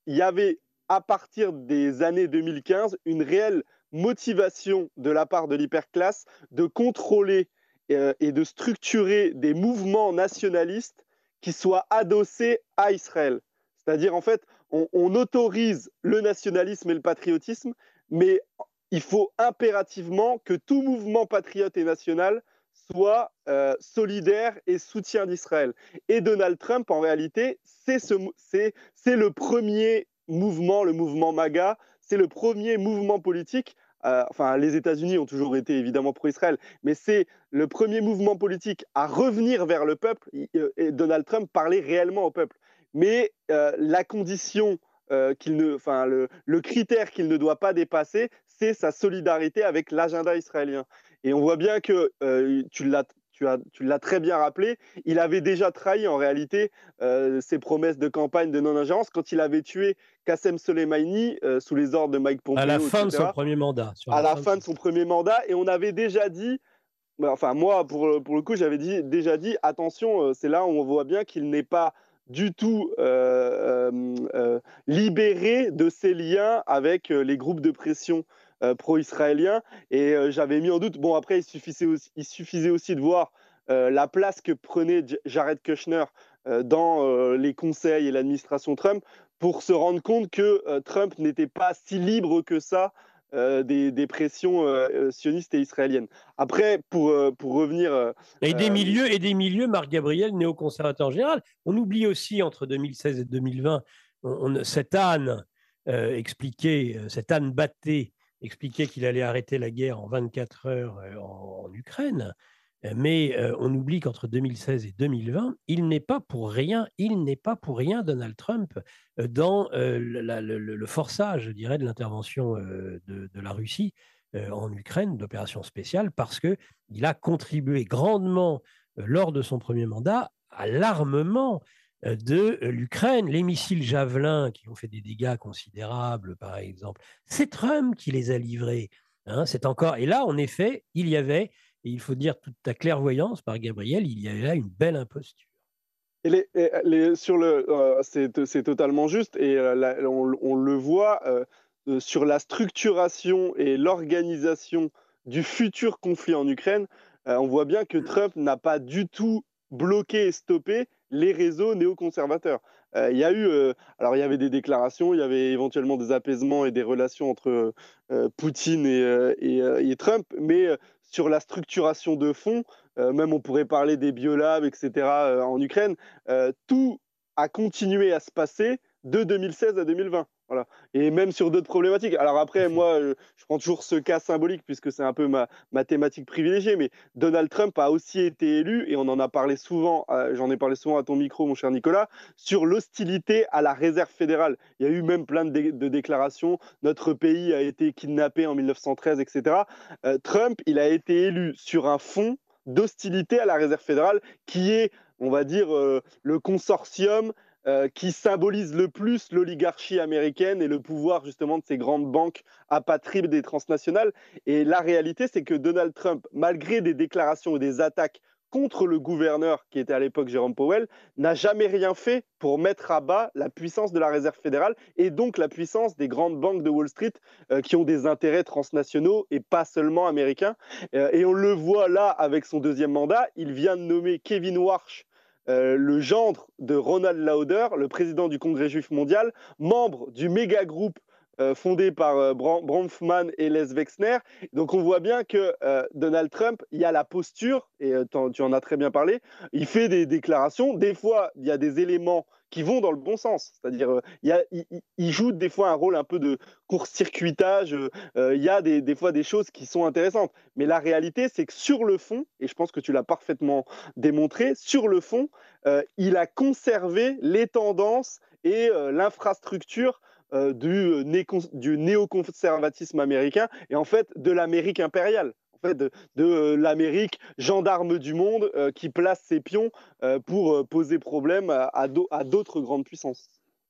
il y avait, à partir des années deux mille quinze, une réelle motivation de la part de l'hyperclasse de contrôler euh, et de structurer des mouvements nationalistes qui soient adossés à Israël. C'est-à-dire, en fait, on, on autorise le nationalisme et le patriotisme, mais il faut impérativement que tout mouvement patriote et national soit euh, solidaire et soutien d'Israël. Et Donald Trump, en réalité, c'est, ce, c'est, c'est le premier mouvement, le mouvement MAGA, c'est le premier mouvement politique. Euh, enfin, les États-Unis ont toujours été évidemment pro-Israël, mais c'est le premier mouvement politique à revenir vers le peuple. Et Donald Trump parlait réellement au peuple. Mais euh, la condition, euh, qu'il ne, enfin, le, le critère qu'il ne doit pas dépasser, c'est sa solidarité avec l'agenda israélien. Et on voit bien que, euh, tu l'as Tu as, tu l'as très bien rappelé, il avait déjà trahi en réalité euh, ses promesses de campagne de non-ingérence quand il avait tué Qassem Soleimani euh, sous les ordres de Mike Pompeo, à la fin et cetera, de son premier mandat. Sur à la, la fin de son premier mandat. Et on avait déjà dit, enfin moi pour, pour le coup, j'avais dit, déjà dit, attention, c'est là où on voit bien qu'il n'est pas du tout euh, euh, libéré de ses liens avec les groupes de pression Euh, pro-israélien. Et euh, j'avais mis en doute, bon après il suffisait aussi, il suffisait aussi de voir euh, la place que prenait Jared Kushner euh, dans euh, les conseils et l'administration Trump pour se rendre compte que euh, Trump n'était pas si libre que ça euh, des, des pressions euh, sionistes et israéliennes. Après, pour, euh, pour revenir... Euh, et, des milieux, et des milieux, Marc Gabriel, néoconservateur en général. On oublie aussi, entre deux mille seize et deux mille vingt, on, on, cet âne euh, expliqué, cet âne batté, expliquait qu'il allait arrêter la guerre en vingt-quatre heures en, en Ukraine, mais euh, on oublie qu'entre deux mille seize et deux mille vingt, il n'est pas pour rien, il n'est pas pour rien Donald Trump dans euh, la, le, le forçage, je dirais, de l'intervention euh, de, de la Russie euh, en Ukraine, d'opération spéciale, parce qu'il a contribué grandement euh, lors de son premier mandat à l'armement de l'Ukraine. Les missiles Javelin qui ont fait des dégâts considérables, par exemple, c'est Trump qui les a livrés. Hein, c'est encore... Et là, en effet, il y avait, et il faut dire toute ta clairvoyance par Gabriel, il y avait là une belle imposture. Et les, et les, sur le, euh, c'est, c'est totalement juste, et euh, la, on, on le voit euh, euh, sur la structuration et l'organisation du futur conflit en Ukraine. Euh, on voit bien que Trump n'a pas du tout bloqué et stoppé les réseaux néoconservateurs. Euh, il y a eu, euh, alors il y avait des déclarations, il y avait éventuellement des apaisements et des relations entre euh, Poutine et, euh, et, euh, et Trump, mais euh, sur la structuration de fond, euh, même on pourrait parler des biolabs, et cetera euh, en Ukraine, euh, tout a continué à se passer de deux mille seize à deux mille vingt. Voilà. Et même sur d'autres problématiques. Alors après, moi, je, je prends toujours ce cas symbolique puisque c'est un peu ma, ma thématique privilégiée, mais Donald Trump a aussi été élu, et on en a parlé souvent, euh, j'en ai parlé souvent à ton micro, mon cher Nicolas, sur l'hostilité à la réserve fédérale. Il y a eu même plein de, dé- de déclarations, notre pays a été kidnappé en mille neuf cent treize, et cetera. Euh, Trump, il a été élu sur un fond d'hostilité à la réserve fédérale, qui est, on va dire, euh, le consortium euh, qui symbolise le plus l'oligarchie américaine et le pouvoir justement de ces grandes banques apatrides et transnationales. Et la réalité, c'est que Donald Trump, malgré des déclarations et des attaques contre le gouverneur, qui était à l'époque Jérôme Powell, n'a jamais rien fait pour mettre à bas la puissance de la Réserve fédérale et donc la puissance des grandes banques de Wall Street euh, qui ont des intérêts transnationaux et pas seulement américains. Euh, et on le voit là avec son deuxième mandat, il vient de nommer Kevin Warsh, euh, le gendre de Ronald Lauder, le président du Congrès juif mondial, membre du méga groupe euh, fondé par euh, Bronfman et Les Wexner. Donc on voit bien que euh, Donald Trump, il y a la posture, et euh, tu en as très bien parlé, il fait des déclarations, des fois il y a des éléments qui vont dans le bon sens, c'est-à-dire euh, il, y a, il, il joue des fois un rôle un peu de court-circuitage, euh, il y a des, des fois des choses qui sont intéressantes, mais la réalité c'est que sur le fond, et je pense que tu l'as parfaitement démontré, sur le fond, euh, il a conservé les tendances et euh, l'infrastructure Euh, du, né du néoconservatisme américain et en fait de l'Amérique impériale, en fait de, de euh, l'Amérique gendarme du monde euh, qui place ses pions euh, pour euh, poser problème à, à d'autres grandes puissances.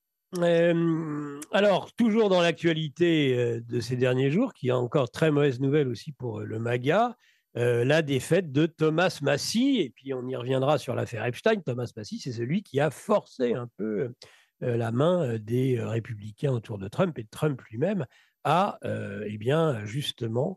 Euh, alors, toujours dans l'actualité euh, de ces derniers jours, qui a encore très mauvaise nouvelle aussi pour euh, le MAGA, euh, la défaite de Thomas Massie, et puis on y reviendra sur l'affaire Epstein. Thomas Massie, c'est celui qui a forcé un peu euh, la main euh, des euh, républicains autour de Trump et de Trump lui-même à, euh, eh bien, justement,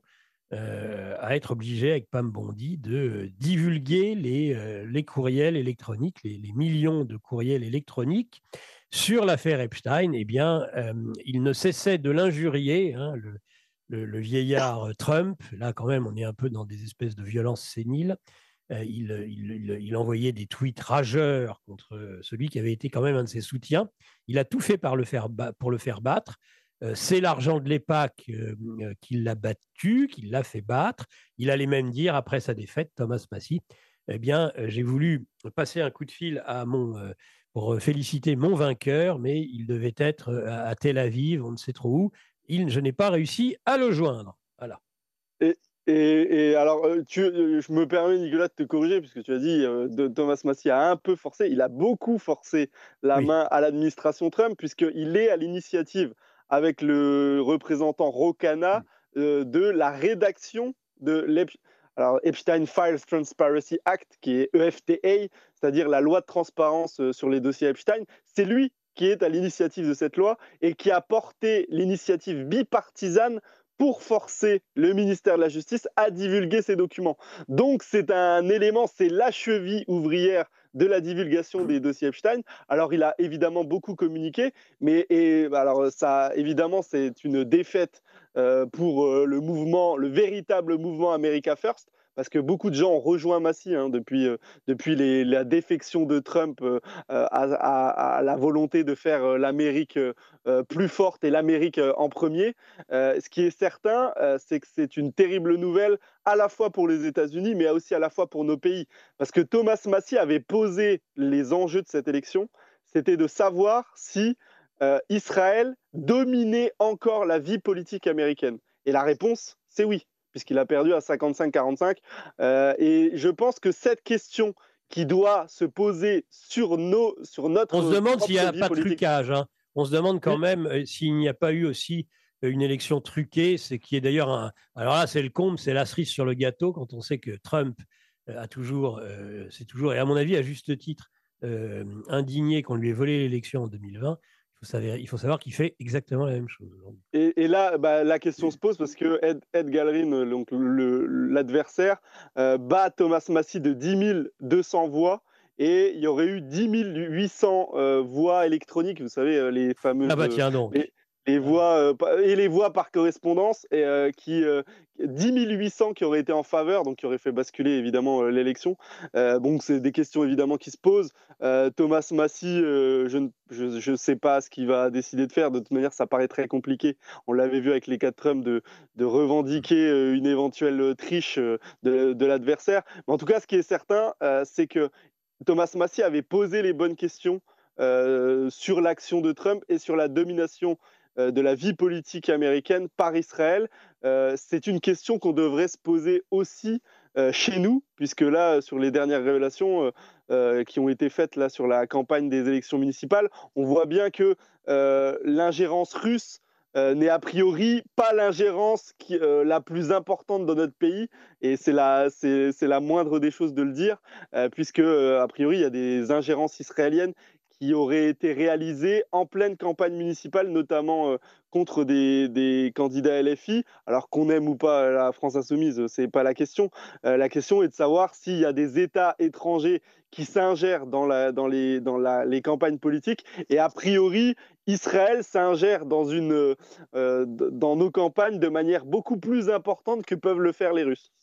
euh, à être obligé, avec Pam Bondi, de euh, divulguer les, euh, les courriels électroniques, les, les millions de courriels électroniques sur l'affaire Epstein. Eh bien, euh, il ne cessait de l'injurier, hein, le, le, le vieillard Trump. Là, quand même, on est un peu dans des espèces de violences séniles. Euh, il, il, il, il envoyait des tweets rageurs contre celui qui avait été quand même un de ses soutiens. Il a tout fait par le faire pour le faire battre. Euh, c'est l'argent de l'EPAC euh, euh, qui l'a battu, qui l'a fait battre. Il allait même dire, après sa défaite, Thomas Massie, eh bien, euh, j'ai voulu passer un coup de fil à mon, euh, pour féliciter mon vainqueur, mais il devait être à, à Tel Aviv, on ne sait trop où. Il, je n'ai pas réussi à le joindre. Voilà. Et, et, et alors, euh, tu, euh, je me permets, Nicolas, de te corriger, puisque tu as dit euh, de, Thomas Massie a un peu forcé, il a beaucoup forcé la Oui. main à l'administration Trump, puisqu'il est à l'initiative avec le représentant Rokana euh, de la rédaction de l'Epstein Files Transparency Act, qui est E F T A, c'est-à-dire la loi de transparence euh, sur les dossiers Epstein. C'est lui qui est à l'initiative de cette loi et qui a porté l'initiative bipartisane pour forcer le ministère de la Justice à divulguer ces documents. Donc c'est un élément, c'est la cheville ouvrière de la divulgation des dossiers Epstein. Alors il a évidemment beaucoup communiqué, mais et, alors ça évidemment c'est une défaite euh, pour euh, le mouvement, le véritable mouvement America First, parce que beaucoup de gens ont rejoint Massie hein, depuis, euh, depuis les, la défection de Trump euh, à, à, à, la volonté de faire euh, l'Amérique euh, plus forte et l'Amérique euh, en premier. Euh, ce qui est certain, euh, c'est que c'est une terrible nouvelle à la fois pour les États-Unis, mais aussi à la fois pour nos pays. Parce que Thomas Massie avait posé les enjeux de cette élection, c'était de savoir si euh, Israël dominait encore la vie politique américaine. Et la réponse, c'est oui, puisqu'il a perdu à cinquante-cinq quarante-cinq. Euh, et je pense que cette question qui doit se poser sur, nos, sur notre On se demande s'il n'y a vie pas de politique. trucage. Hein. On se demande quand même euh, s'il n'y a pas eu aussi euh, une élection truquée, c'est qui est d'ailleurs un. Alors là, c'est le comble, c'est la cerise sur le gâteau quand on sait que Trump euh, a toujours, euh, c'est toujours, et à mon avis à juste titre, euh, indigné qu'on lui ait volé l'élection en deux mille vingt. Il faut savoir, il faut savoir qu'il fait exactement la même chose. Et, et là, bah, la question se pose parce que Ed, Ed Galrin, donc l'adversaire, euh, bat Thomas Massie de dix mille deux cents voix. Et il y aurait eu dix mille huit cents euh, voix électroniques, vous savez, les fameuses. Ah bah tiens donc. Les, les voix, euh, et les voix par correspondance, et, euh, qui, euh, dix mille huit cents qui auraient été en faveur, donc qui auraient fait basculer évidemment euh, l'élection. Euh, donc c'est des questions évidemment qui se posent. Euh, Thomas Massie, euh, je ne je, sais pas ce qu'il va décider de faire. De toute manière, ça paraît très compliqué. On l'avait vu avec les cas de Trump de, de revendiquer euh, une éventuelle triche euh, de, de l'adversaire. Mais en tout cas, ce qui est certain, euh, c'est que Thomas Massie avait posé les bonnes questions euh, sur l'action de Trump et sur la domination euh, de la vie politique américaine par Israël. Euh, c'est une question qu'on devrait se poser aussi euh, chez nous, puisque là, sur les dernières révélations euh, euh, qui ont été faites là, sur la campagne des élections municipales, on voit bien que euh, l'ingérence russe euh, n'est a priori pas l'ingérence qui, euh, la plus importante dans notre pays, et c'est la, c'est, c'est la moindre des choses de le dire, euh, puisque euh, a priori il y a des ingérences israéliennes qui auraient été réalisées en pleine campagne municipale, notamment euh, contre des, des candidats L F I. Alors qu'on aime ou pas la France insoumise, c'est pas la question. Euh, la question est de savoir s'il y a des États étrangers qui s'ingèrent dans, la, dans, les, dans la, les campagnes politiques. Et a priori, Israël s'ingère dans, une, euh, dans nos campagnes de manière beaucoup plus importante que peuvent le faire les Russes.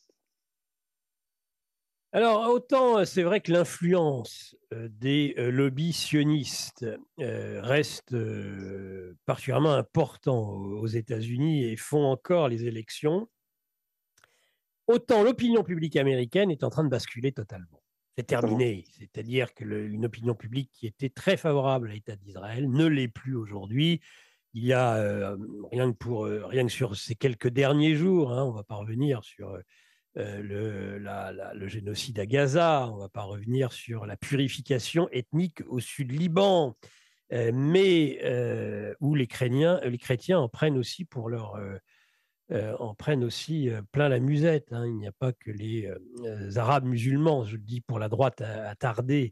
Alors, autant c'est vrai que l'influence euh, des euh, lobbies sionistes euh, reste euh, particulièrement important aux, aux États-Unis et font encore les élections, autant l'opinion publique américaine est en train de basculer totalement. C'est terminé. C'est-à-dire qu'une opinion publique qui était très favorable à l'État d'Israël ne l'est plus aujourd'hui. Il y a, euh, rien, que pour, euh, rien que sur ces quelques derniers jours, hein, on ne va pas revenir sur euh, le, la, la, le génocide à Gaza, on ne va pas revenir sur la purification ethnique au sud Liban, euh, mais euh, où les chrétiens, les chrétiens en prennent aussi pour leur... Euh, euh, en prennent aussi euh, plein la musette. Hein. Il n'y a pas que les euh, Arabes musulmans, je le dis pour la droite attardée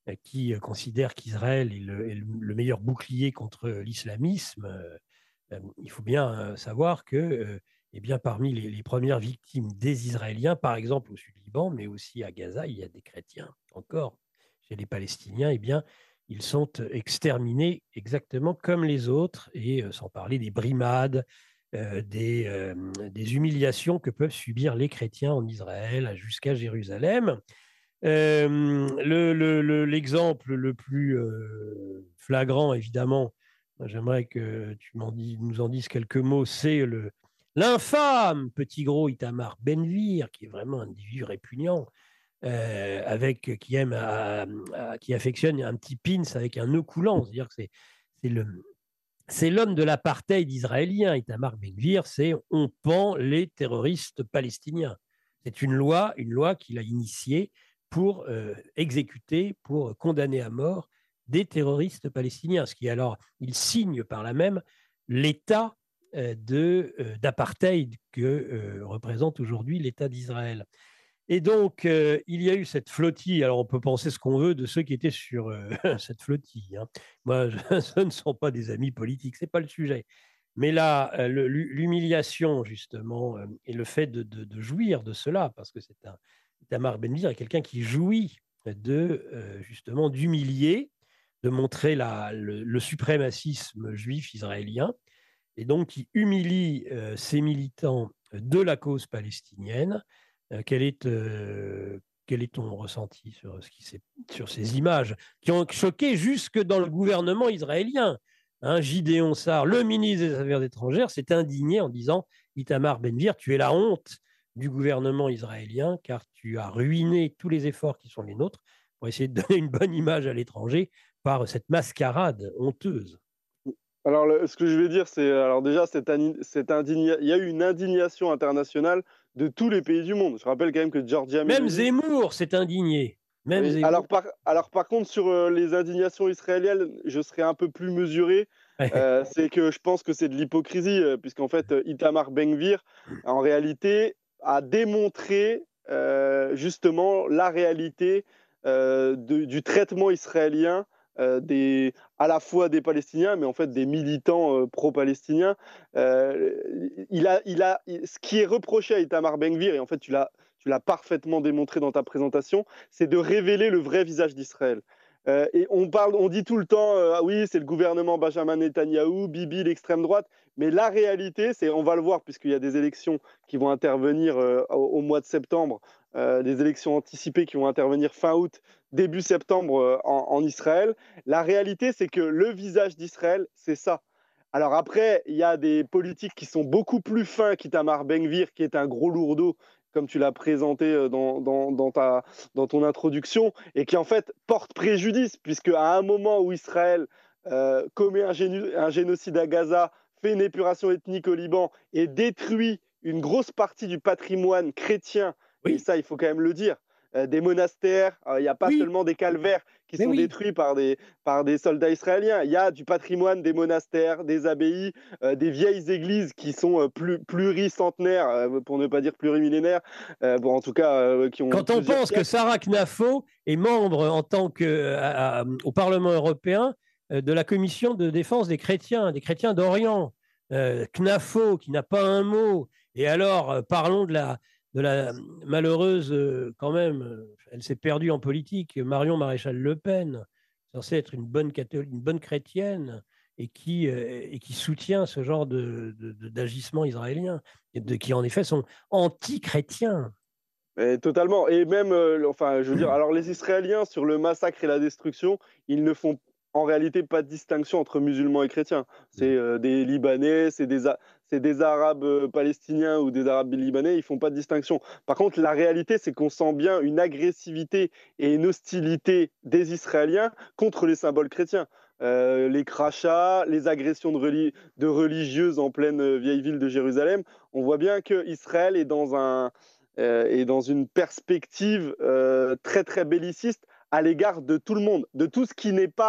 euh, qui euh, considère qu'Israël est, le, est le meilleur bouclier contre l'islamisme, euh, euh, il faut bien euh, savoir que euh, eh bien, parmi les, les premières victimes des Israéliens, par exemple au Sud-Liban, mais aussi à Gaza, il y a des chrétiens encore. Chez les Palestiniens, eh bien, ils sont exterminés exactement comme les autres, et euh, sans parler des brimades, euh, des, euh, des humiliations que peuvent subir les chrétiens en Israël jusqu'à Jérusalem. Euh, le, le, le, l'exemple le plus euh, flagrant, évidemment, j'aimerais que tu m'en dis, nous en dises quelques mots, c'est le, l'infâme petit gros Itamar Ben-Gvir, qui est vraiment un individu répugnant, euh, avec, qui aime à, à, qui affectionne un petit pins avec un nœud coulant, c'est-à-dire que c'est, c'est le, c'est l'homme de l'apartheid israélien. Itamar Ben-Gvir, c'est on pend les terroristes palestiniens. C'est une loi, une loi qu'il a initiée pour euh, exécuter, pour condamner à mort des terroristes palestiniens. Ce qui alors, il signe par là même l'état euh, de, euh, d'apartheid que euh, représente aujourd'hui l'État d'Israël. Et donc, euh, il y a eu cette flottille. Alors, on peut penser ce qu'on veut de ceux qui étaient sur euh, cette flottille. Hein. Moi, je, ce ne sont pas des amis politiques, c'est pas le sujet. Mais là, euh, le, l'humiliation, justement, euh, et le fait de, de, de, jouir de cela, parce que c'est un Itamar Ben-Gvir est quelqu'un qui jouit de, euh, justement, d'humilier, de montrer la, le, le suprémacisme juif israélien, et donc qui humilie euh, ces militants de la cause palestinienne. Euh, quel, est, euh, quel est ton ressenti sur, ce qui s'est, sur ces images qui ont choqué jusque dans le gouvernement israélien? Hein, Gideon Sar, le ministre des Affaires étrangères, s'est indigné en disant « Itamar Ben-Gvir, tu es la honte du gouvernement israélien car tu as ruiné tous les efforts qui sont les nôtres pour essayer de donner une bonne image à l'étranger par cette mascarade honteuse. » Alors, le, ce que je vais dire, c'est alors déjà, cette, cette indigna, il y a eu une indignation internationale de tous les pays du monde. Je rappelle quand même que Giorgia Même Meloni... Zemmour s'est indigné. Même oui, Zemmour. Alors, par, alors, par contre, sur euh, les indignations israéliennes, je serais un peu plus mesuré. Euh, c'est que je pense que c'est de l'hypocrisie, euh, puisqu'en fait, euh, Itamar Ben-Gvir, en réalité, a démontré euh, justement la réalité euh, de, du traitement israélien euh, des, à la fois des Palestiniens, mais en fait des militants euh, pro-palestiniens. Euh, il a, il a, il, ce qui est reproché à Itamar Ben-Gvir, et en fait tu l'as, tu l'as parfaitement démontré dans ta présentation, c'est de révéler le vrai visage d'Israël. Euh, et on parle, on dit tout le temps, euh, ah oui, c'est le gouvernement Benjamin Netanyahou, Bibi, l'extrême droite. Mais la réalité, c'est, on va le voir, puisqu'il y a des élections qui vont intervenir euh, au, au mois de septembre, euh, des élections anticipées qui vont intervenir fin août, début septembre euh, en, en Israël. La réalité, c'est que le visage d'Israël, c'est ça. Alors après, il y a des politiques qui sont beaucoup plus fins qu'Itamar Ben-Gvir, qui est un gros lourdeau, comme tu l'as présenté dans, dans, dans, ta, dans ton introduction, et qui en fait porte préjudice, puisque à un moment où Israël euh, commet un, géno un génocide à Gaza, fait une épuration ethnique au Liban et détruit une grosse partie du patrimoine chrétien, Oui. et ça il faut quand même le dire, euh, des monastères, il euh, n'y a pas oui. seulement des calvaires qui Mais sont oui. détruits par des, par des soldats israéliens, il y a du patrimoine des monastères, des abbayes, euh, des vieilles églises qui sont euh, plus, pluricentenaires, euh, pour ne pas dire plurimillénaires, euh, bon en tout cas euh, qui ont Quand on pense siècles. que Sarah Knafo est membre en tant que, à, à, au Parlement européen euh, de la Commission de défense des chrétiens, des chrétiens d'Orient, euh, Knafo qui n'a pas un mot, et alors euh, parlons de la, de la malheureuse, euh, quand même, euh, elle s'est perdue en politique, Marion Maréchal Le Pen, censée être une bonne, catholique, une bonne chrétienne, et qui, euh, et qui soutient ce genre de, de, de, d'agissement israélien, et de, qui en effet sont anti-chrétiens. Et totalement. Et même, euh, enfin, je veux dire, alors les Israéliens, sur le massacre et la destruction, ils ne font en réalité pas de distinction entre musulmans et chrétiens. C'est euh, des Libanais, c'est des, c'est des Arabes euh, palestiniens ou des Arabes libanais, ils font pas de distinction. Par contre, la réalité, c'est qu'on sent bien une agressivité et une hostilité des Israéliens contre les symboles chrétiens. Euh, les crachats, les agressions de, reli de religieuses en pleine euh, vieille ville de Jérusalem, on voit bien qu'Israël est dans un... Euh, et dans une perspective euh, très très belliciste à l'égard de tout le monde, de tout ce qui n'est pas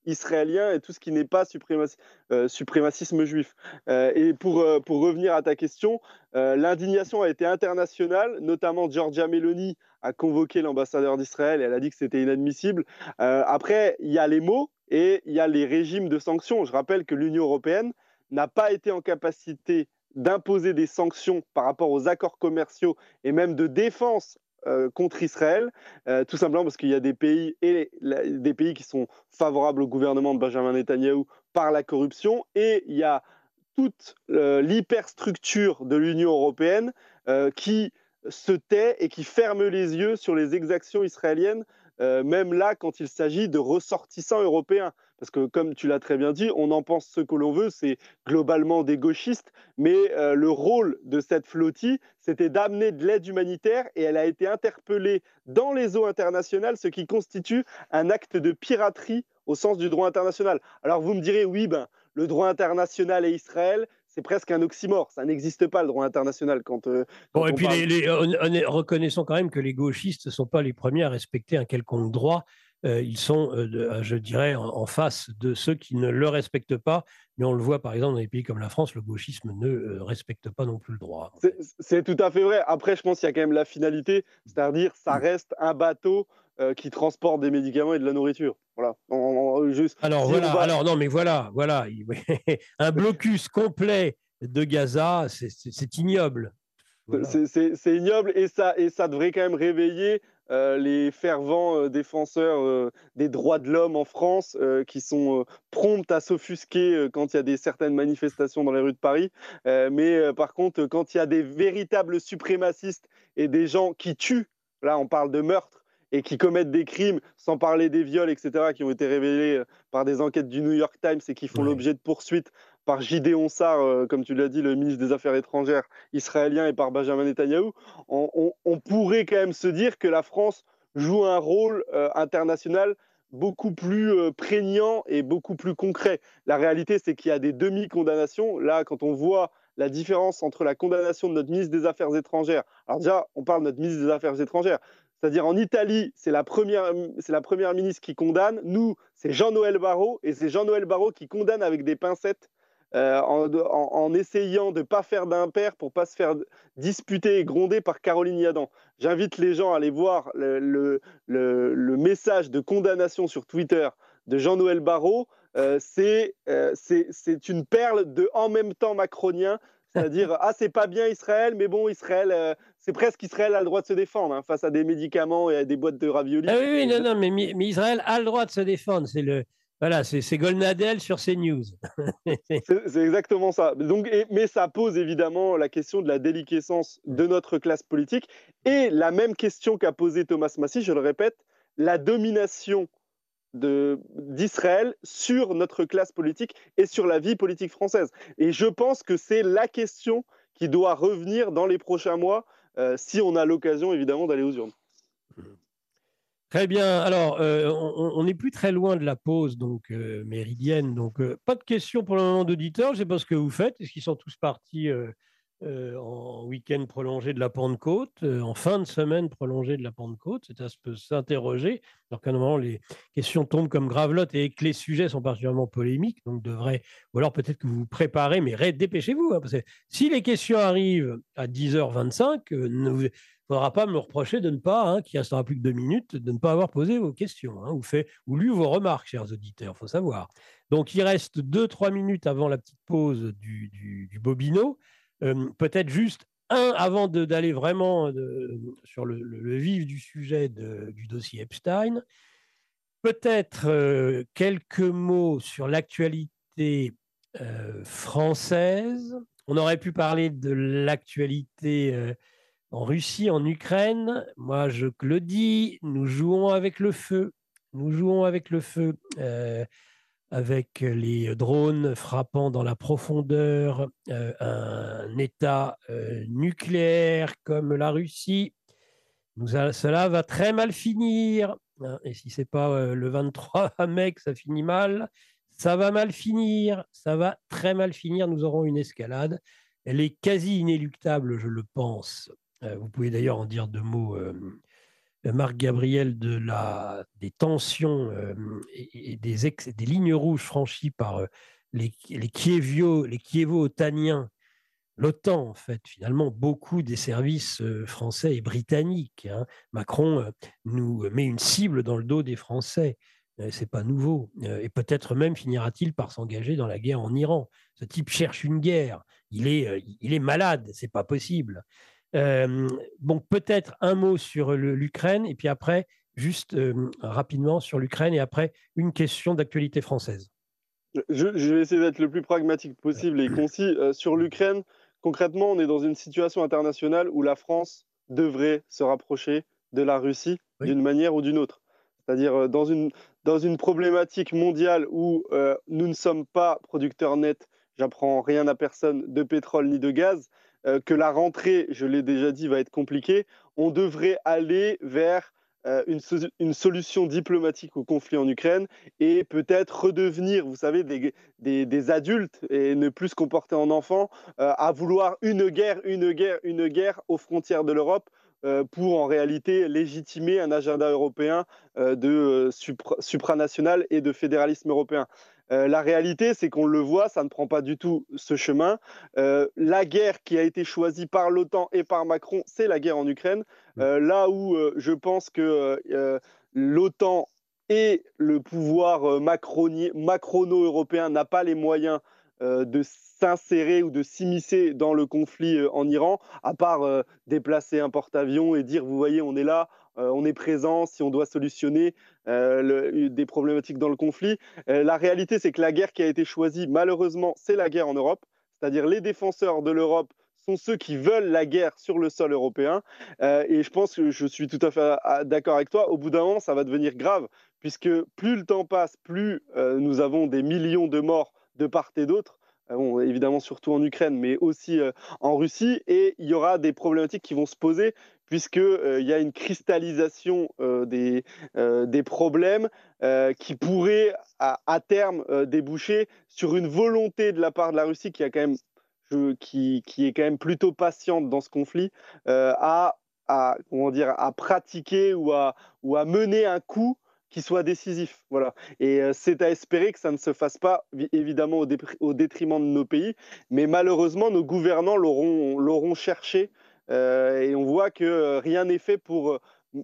israélien et tout ce qui n'est pas suprémaci- euh, suprémacisme juif. Euh, et pour, euh, pour revenir à ta question, euh, l'indignation a été internationale, notamment Giorgia Meloni a convoqué l'ambassadeur d'Israël et elle a dit que c'était inadmissible. Euh, après, il y a les mots et il y a les régimes de sanctions. Je rappelle que l'Union européenne n'a pas été en capacité d'imposer des sanctions par rapport aux accords commerciaux et même de défense euh, contre Israël, euh, tout simplement parce qu'il y a des pays, et la, des pays qui sont favorables au gouvernement de Benjamin Netanyahou par la corruption, et il y a toute euh, l'hyperstructure de l'Union européenne euh, qui se tait et qui ferme les yeux sur les exactions israéliennes, euh, même là quand il s'agit de ressortissants européens. Parce que comme tu l'as très bien dit, on en pense ce que l'on veut, c'est globalement des gauchistes, mais euh, le rôle de cette flottille, c'était d'amener de l'aide humanitaire et elle a été interpellée dans les eaux internationales, ce qui constitue un acte de piraterie au sens du droit international. Alors vous me direz, oui, ben, le droit international et Israël, c'est presque un oxymore. Ça n'existe pas, le droit international, quand, euh, Bon, quand et on puis parle. les, les, on, on est, reconnaissons quand même que les gauchistes ne sont pas les premiers à respecter un quelconque droit. Euh, ils sont, euh, de, je dirais, en, en face de ceux qui ne le respectent pas. Mais on le voit, par exemple, dans des pays comme la France, le gauchisme ne euh, respecte pas non plus le droit. C'est, c'est tout à fait vrai. Après, je pense qu'il y a quand même la finalité, c'est-à-dire ça reste un bateau euh, qui transporte des médicaments et de la nourriture. Voilà. On, on, juste, Alors si on voilà, va... alors non, mais voilà, voilà. Un blocus complet de Gaza, c'est, c'est, c'est ignoble. Voilà. C'est, c'est, c'est ignoble et ça, et ça devrait quand même réveiller euh, les fervents euh, défenseurs euh, des droits de l'homme en France euh, qui sont euh, prompts à s'offusquer euh, quand il y a des certaines manifestations dans les rues de Paris. Euh, mais euh, par contre, quand il y a des véritables suprémacistes et des gens qui tuent, là on parle de meurtre, et qui commettent des crimes, sans parler des viols, et cetera, qui ont été révélés euh, par des enquêtes du New York Times et qui font Ouais. l'objet de poursuites par Gideon Sar, euh, comme tu l'as dit, le ministre des Affaires étrangères israélien, et par Benjamin Netanyahou, on, on, on pourrait quand même se dire que la France joue un rôle euh, international beaucoup plus euh, prégnant et beaucoup plus concret. La réalité, c'est qu'il y a des demi-condamnations. Là, quand on voit la différence entre la condamnation de notre ministre des Affaires étrangères, alors déjà, on parle de notre ministre des Affaires étrangères, c'est-à-dire en Italie, c'est la première, c'est la première ministre qui condamne. Nous, c'est Jean-Noël Barrot, et c'est Jean-Noël Barrot qui condamne avec des pincettes euh, en, en, en essayant de ne pas faire d'impair pour ne pas se faire disputer et gronder par Caroline Yadan. J'invite les gens à aller voir le, le, le, le message de condamnation sur Twitter de Jean-Noël Barrot. Euh, c'est, euh, c'est, c'est une perle de en même temps macronien, c'est-à-dire ah c'est pas bien Israël, mais bon Israël, euh, c'est presque Israël a le droit de se défendre hein, face à des médicaments et à des boîtes de raviolis. Ah oui, oui, non, non, mais, mais Israël a le droit de se défendre. C'est le, voilà, c'est, c'est Golnadel sur CNews. c'est, c'est exactement ça. Donc, et, mais ça pose évidemment la question de la déliquescence de notre classe politique et la même question qu'a posée Thomas Massi, je le répète, la domination de, d'Israël sur notre classe politique et sur la vie politique française. Et je pense que c'est la question qui doit revenir dans les prochains mois, euh, si on a l'occasion évidemment d'aller aux urnes. Très bien. Alors, euh, on n'est plus très loin de la pause donc euh, méridienne. Donc, euh, pas de questions pour le moment d'auditeurs. Je ne sais pas ce que vous faites. Est-ce qu'ils sont tous partis euh, euh, en week-end prolongé de la Pentecôte, euh, en fin de semaine prolongée de la Pentecôte? C'est à se peut s'interroger. Alors qu'à un moment, les questions tombent comme gravelotte et que les sujets sont particulièrement polémiques. Donc, devrait, ou alors peut-être que vous vous préparez, mais ré- dépêchez-vous. Hein, parce que si les questions arrivent à dix heures vingt-cinq, euh, ne, il ne faudra pas me reprocher de ne pas, hein, qu'il restera plus que deux minutes, de ne pas avoir posé vos questions, hein, ou, fait, ou lu vos remarques, chers auditeurs, il faut savoir. Donc, il reste deux trois minutes avant la petite pause du, du, du Bobino. Euh, peut-être juste un avant de, d'aller vraiment de, sur le, le, le, vif du sujet de, du dossier Epstein. Peut-être euh, quelques mots sur l'actualité euh, française. On aurait pu parler de l'actualité euh, en Russie, en Ukraine. Moi, je le dis, nous jouons avec le feu. Nous jouons avec le feu, euh, avec les drones frappant dans la profondeur euh, un État euh, nucléaire comme la Russie. Nous a, cela va très mal finir. Hein, et si ce n'est pas euh, le vingt-trois mai que ça finit mal, ça va mal finir. Ça va très mal finir. Nous aurons une escalade. Elle est quasi inéluctable, je le pense. Euh, vous pouvez d'ailleurs en dire deux mots, euh, Marc Gabriel, de la, des tensions euh, et, et des, ex, des lignes rouges franchies par euh, les, les Kievio, les Kievo-Otaniens, l'OTAN, en fait, finalement, beaucoup des services euh, français et britanniques. Hein. Macron euh, nous met une cible dans le dos des Français. Euh, c'est pas nouveau. Euh, et peut-être même finira-t-il par s'engager dans la guerre en Iran. Ce type cherche une guerre. Il est, euh, il est malade. C'est pas possible. Euh, bon, peut-être un mot sur le, l'Ukraine, et puis après, juste euh, rapidement sur l'Ukraine, et après, une question d'actualité française. Je, je vais essayer d'être le plus pragmatique possible et concis. Euh, sur l'Ukraine, concrètement, on est dans une situation internationale où la France devrait se rapprocher de la Russie Oui. d'une manière ou d'une autre. C'est-à-dire euh, dans une, dans une problématique mondiale où euh, nous ne sommes pas producteurs nets, j'apprends rien à personne, de pétrole ni de gaz, euh, que la rentrée, je l'ai déjà dit, va être compliquée, on devrait aller vers euh, une, so- une solution diplomatique au conflit en Ukraine et peut-être redevenir, vous savez, des, des, des adultes et ne plus se comporter en enfants, euh, à vouloir une guerre, une guerre, une guerre aux frontières de l'Europe euh, pour en réalité légitimer un agenda européen euh, de euh, supra, supranational et de fédéralisme européen. Euh, la réalité, c'est qu'on le voit, ça ne prend pas du tout ce chemin. Euh, la guerre qui a été choisie par l'OTAN et par Macron, c'est la guerre en Ukraine. Euh, là où euh, je pense que euh, l'OTAN et le pouvoir euh, macrono-européen n'a pas les moyens euh, de s'insérer ou de s'immiscer dans le conflit euh, en Iran, à part euh, déplacer un porte-avions et dire, vous voyez, on est là, euh, on est présent, si on doit solutionner euh, le, des problématiques dans le conflit. Euh, la réalité, c'est que la guerre qui a été choisie, malheureusement, c'est la guerre en Europe, c'est-à-dire les défenseurs de l'Europe sont ceux qui veulent la guerre sur le sol européen. Euh, et je pense que je suis tout à fait d'accord avec toi. Au bout d'un moment, ça va devenir grave, puisque plus le temps passe, plus euh, nous avons des millions de morts de part et d'autre. Euh, bon, évidemment, surtout en Ukraine, mais aussi euh, en Russie. Et il y aura des problématiques qui vont se poser, puisqu'il euh, y a une cristallisation euh, des, euh, des problèmes euh, qui pourraient, à, à terme, euh, déboucher sur une volonté de la part de la Russie qui a quand même qui, qui, est quand même plutôt patiente dans ce conflit, euh, à, à, comment dire, à pratiquer ou à, ou à mener un coup qui soit décisif. Voilà. Et euh, c'est à espérer que ça ne se fasse pas, évidemment, au, dé au détriment de nos pays, mais malheureusement, nos gouvernants l'auront l'auront cherché, euh, et on voit que euh, rien n'est fait pour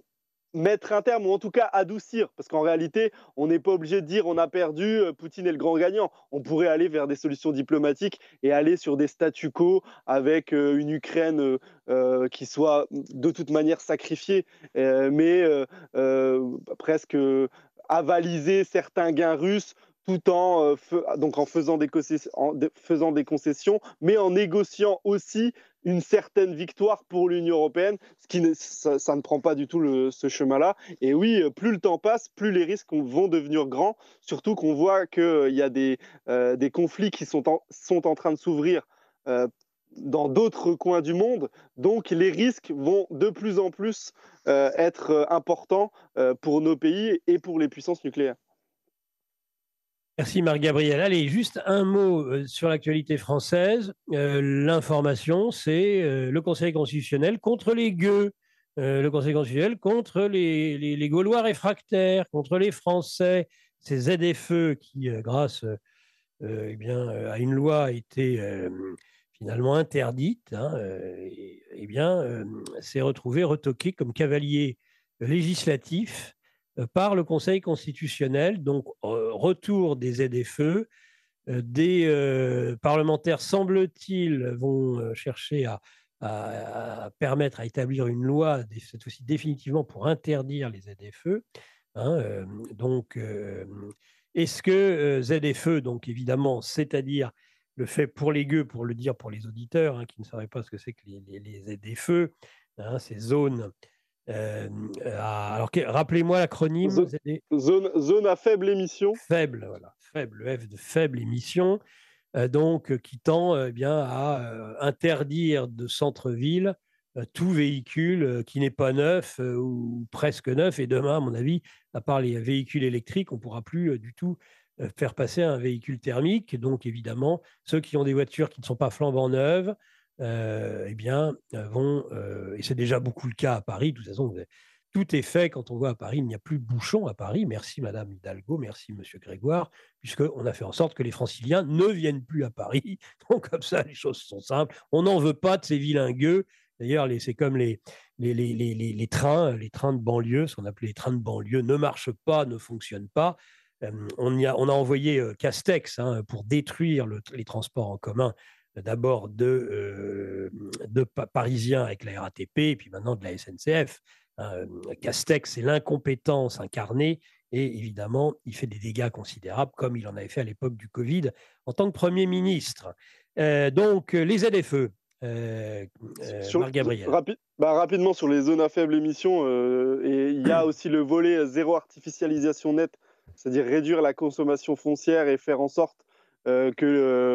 mettre un terme ou en tout cas adoucir, parce qu'en réalité, on n'est pas obligé de dire on a perdu, Poutine est le grand gagnant. On pourrait aller vers des solutions diplomatiques et aller sur des statu quo avec euh, une Ukraine euh, qui soit de toute manière sacrifiée, euh, mais euh, euh, presque avaliser certains gains russes tout en, euh, donc en, faisant des en faisant des concessions, mais en négociant aussi une certaine victoire pour l'Union européenne, ce qui ne, ça, ça ne prend pas du tout le, ce chemin-là. Et oui, plus le temps passe, plus les risques vont devenir grands, surtout qu'on voit qu'il euh, y a des, euh, des conflits qui sont en, sont en train de s'ouvrir euh, dans d'autres coins du monde. Donc les risques vont de plus en plus euh, être importants euh, pour nos pays et pour les puissances nucléaires. Merci Marc-Gabriel. Allez, juste un mot sur l'actualité française. Euh, l'information, c'est euh, le Conseil constitutionnel contre les gueux. Euh, le Conseil constitutionnel contre les, les, les Gaulois réfractaires, contre les Français, ces Z F E qui, euh, grâce euh, eh bien, à une loi, a été euh, finalement interdite, hein, euh, et, eh bien, euh, s'est retrouvé retoqué comme cavalier législatif par le Conseil constitutionnel. Donc, euh, retour des Z F E. Euh, des euh, parlementaires, semble-t-il, vont euh, chercher à, à, à, permettre, à établir une loi, cette fois-ci définitivement, pour interdire les Z F E. Hein, euh, donc, euh, est-ce que euh, Z F E, donc évidemment, c'est-à-dire le fait pour les gueux, pour le dire pour les auditeurs hein, qui ne sauraient pas ce que c'est que les, les, les Z F E, hein, ces zones. Euh, alors, rappelez-moi l'acronyme. Zone, zone, zone à faible émission. Faible, voilà. Faible, F de faible émission. Euh, donc, qui tend euh, bien à euh, interdire de centre-ville euh, tout véhicule euh, qui n'est pas neuf euh, ou presque neuf. Et demain, à mon avis, à part les véhicules électriques, on ne pourra plus euh, du tout euh, faire passer un véhicule thermique. Donc, évidemment, ceux qui ont des voitures qui ne sont pas flambant neuves, euh, eh bien, vont, euh, et c'est déjà beaucoup le cas à Paris, de toute façon, vous avez, tout est fait quand on voit à Paris, il n'y a plus de bouchons à Paris. Merci Madame Hidalgo, merci Monsieur Grégoire, puisqu'on a fait en sorte que les franciliens ne viennent plus à Paris. Donc comme ça, les choses sont simples. On n'en veut pas de ces vilains gueux. D'ailleurs, c'est comme les, les, les, les, les trains, les trains de banlieue, ce qu'on appelait les trains de banlieue, ne marchent pas, ne fonctionnent pas. Euh, on, y a, on a envoyé euh, Castex hein, pour détruire le, les transports en commun, d'abord de, euh, de Parisiens avec la R A T P, et puis maintenant de la S N C F. Euh, Castex, c'est l'incompétence incarnée, et évidemment, il fait des dégâts considérables, comme il en avait fait à l'époque du Covid, en tant que Premier ministre. Euh, donc, les Z F E, euh, euh, Marc Gabriel. Rapi bah, rapidement, sur les zones à faible émission, euh, et il y a aussi le volet zéro artificialisation nette, c'est-à-dire réduire la consommation foncière et faire en sorte euh, qu'on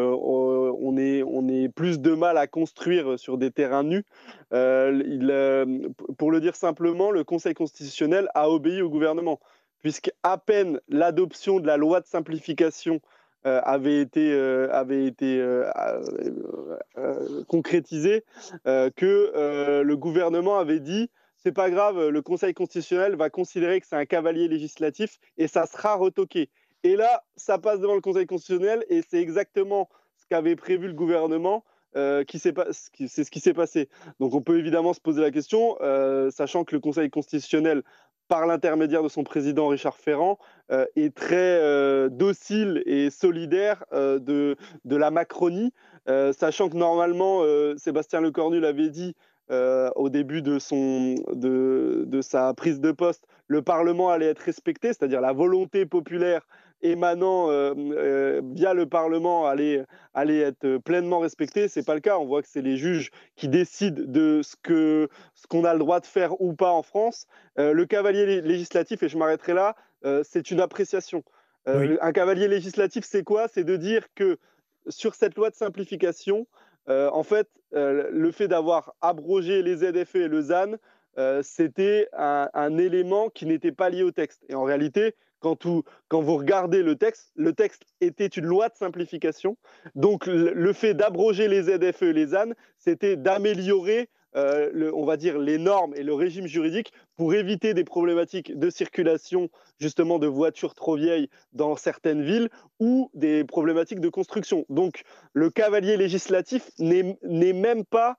euh, ait, on ait plus de mal à construire sur des terrains nus. Euh, il, euh, pour le dire simplement, le Conseil constitutionnel a obéi au gouvernement, puisqu'à peine l'adoption de la loi de simplification euh, avait été, euh, avait été euh, euh, euh, concrétisée, euh, que euh, le gouvernement avait dit c'est pas grave, le Conseil constitutionnel va considérer que c'est un cavalier législatif et ça sera retoqué. Et là, ça passe devant le Conseil constitutionnel et c'est exactement ce qu'avait prévu le gouvernement. Euh, qui c'est ce qui s'est passé. Donc on peut évidemment se poser la question, euh, sachant que le Conseil constitutionnel, par l'intermédiaire de son président Richard Ferrand, euh, est très euh, docile et solidaire euh, de, de la Macronie, euh, sachant que normalement, euh, Sébastien Lecornu l'avait dit euh, au début de, son, de, de sa prise de poste, le Parlement allait être respecté, c'est-à-dire la volonté populaire émanant euh, euh, via le Parlement allait, allait être pleinement respectée. Ce n'est pas le cas. On voit que c'est les juges qui décident de ce que ce qu'on a le droit de faire ou pas en France. Euh, le cavalier législatif, et je m'arrêterai là, euh, c'est une appréciation. Euh, oui. Un cavalier législatif, c'est quoi? C'est de dire que sur cette loi de simplification, euh, en fait, euh, le fait d'avoir abrogé les Z F E et le Z A N, euh, c'était un, un élément qui n'était pas lié au texte. Et en réalité, quand, tout, quand vous regardez le texte, le texte était une loi de simplification. Donc, le, le fait d'abroger les Z F E et les Z A N, c'était d'améliorer Euh, le, on va dire les normes et le régime juridique pour éviter des problématiques de circulation justement de voitures trop vieilles dans certaines villes ou des problématiques de construction. Donc le cavalier législatif n'est même pas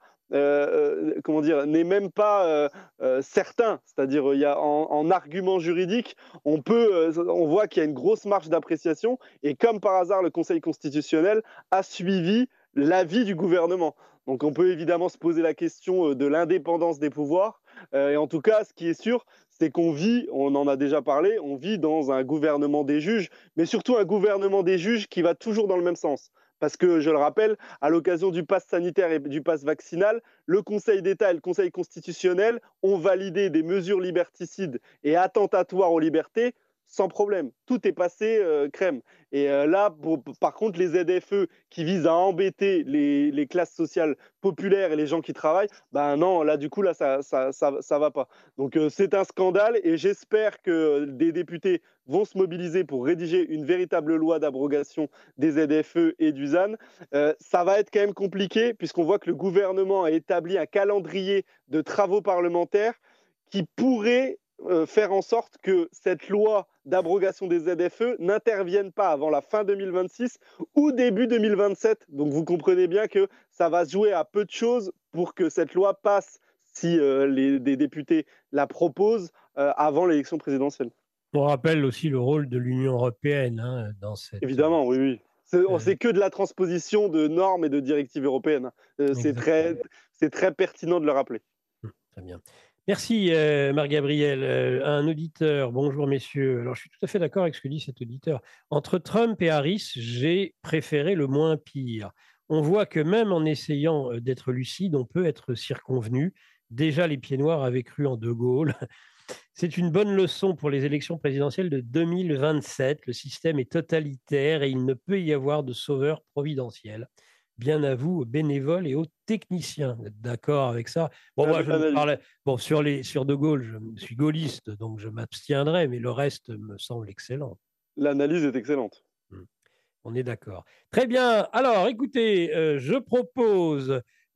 euh, comment dire, n'est même pas euh, euh, certain. C'est-à-dire, il y a en, en argument juridique, on peut, euh, on voit qu'il y a une grosse marge d'appréciation. Et comme par hasard, le Conseil constitutionnel a suivi l'avis du gouvernement. Donc, on peut évidemment se poser la question de l'indépendance des pouvoirs. Euh, et en tout cas, ce qui est sûr, c'est qu'on vit, on en a déjà parlé, on vit dans un gouvernement des juges, mais surtout un gouvernement des juges qui va toujours dans le même sens. Parce que, je le rappelle, à l'occasion du pass sanitaire et du pass vaccinal, le Conseil d'État et le Conseil constitutionnel ont validé des mesures liberticides et attentatoires aux libertés sans problème. Tout est passé euh, crème. Et euh, là, pour, par contre, les Z F E qui visent à embêter les, les classes sociales populaires et les gens qui travaillent, ben non, là, du coup, là, ça ça, ça, ça va pas. Donc, euh, c'est un scandale et j'espère que des députés vont se mobiliser pour rédiger une véritable loi d'abrogation des Z F E et du Z A N. Euh, ça va être quand même compliqué puisqu'on voit que le gouvernement a établi un calendrier de travaux parlementaires qui pourrait euh, faire en sorte que cette loi d'abrogation des Z F E n'intervienne pas avant la fin deux mille vingt-six ou début deux mille vingt-sept. Donc vous comprenez bien que ça va se jouer à peu de choses pour que cette loi passe si euh, les, les députés la proposent euh, avant l'élection présidentielle. On rappelle aussi le rôle de l'Union européenne hein, dans cette... Évidemment, oui, oui. C'est euh... que de la transposition de normes et de directives européennes. Euh, c'est très, c'est très pertinent de le rappeler. Très bien. Merci, euh, Marc-Gabriel. Euh, un auditeur, bonjour messieurs. Alors, je suis tout à fait d'accord avec ce que dit cet auditeur. Entre Trump et Harris, j'ai préféré le moins pire. On voit que même en essayant d'être lucide, on peut être circonvenu. Déjà, les pieds noirs avaient cru en De Gaulle. C'est une bonne leçon pour les élections présidentielles de deux mille vingt-sept. Le système est totalitaire et il ne peut y avoir de sauveur providentiel. Bien à vous, aux bénévoles et aux techniciens. Vous êtes d'accord avec ça? Bon, moi, je me parlais, bon, sur, les, sur De Gaulle, je suis gaulliste, donc je m'abstiendrai, mais le reste me semble excellent. L'analyse est excellente. On est d'accord. Très bien. Alors, écoutez, euh, je propose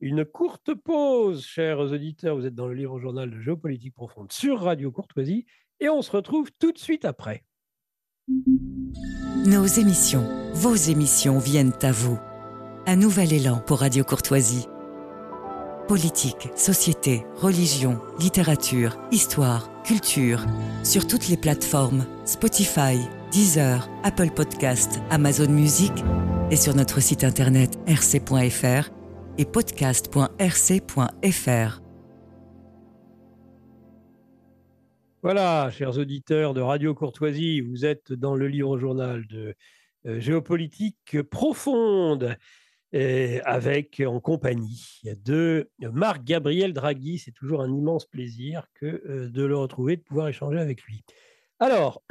une courte pause, chers auditeurs. Vous êtes dans le livre journal de Géopolitique profonde sur Radio Courtoisie et on se retrouve tout de suite après. Nos émissions, vos émissions viennent à vous. Un nouvel élan pour Radio Courtoisie. Politique, société, religion, littérature, histoire, culture. Sur toutes les plateformes Spotify, Deezer, Apple Podcast, Amazon Music et sur notre site internet r c point f r et podcast point r c point f r. Voilà, chers auditeurs de Radio Courtoisie, vous êtes dans le livre journal de euh, Géopolitique profonde. Et avec, en compagnie de Marc-Gabriel Draghi. C'est toujours un immense plaisir que euh, de le retrouver, de pouvoir échanger avec lui. Alors,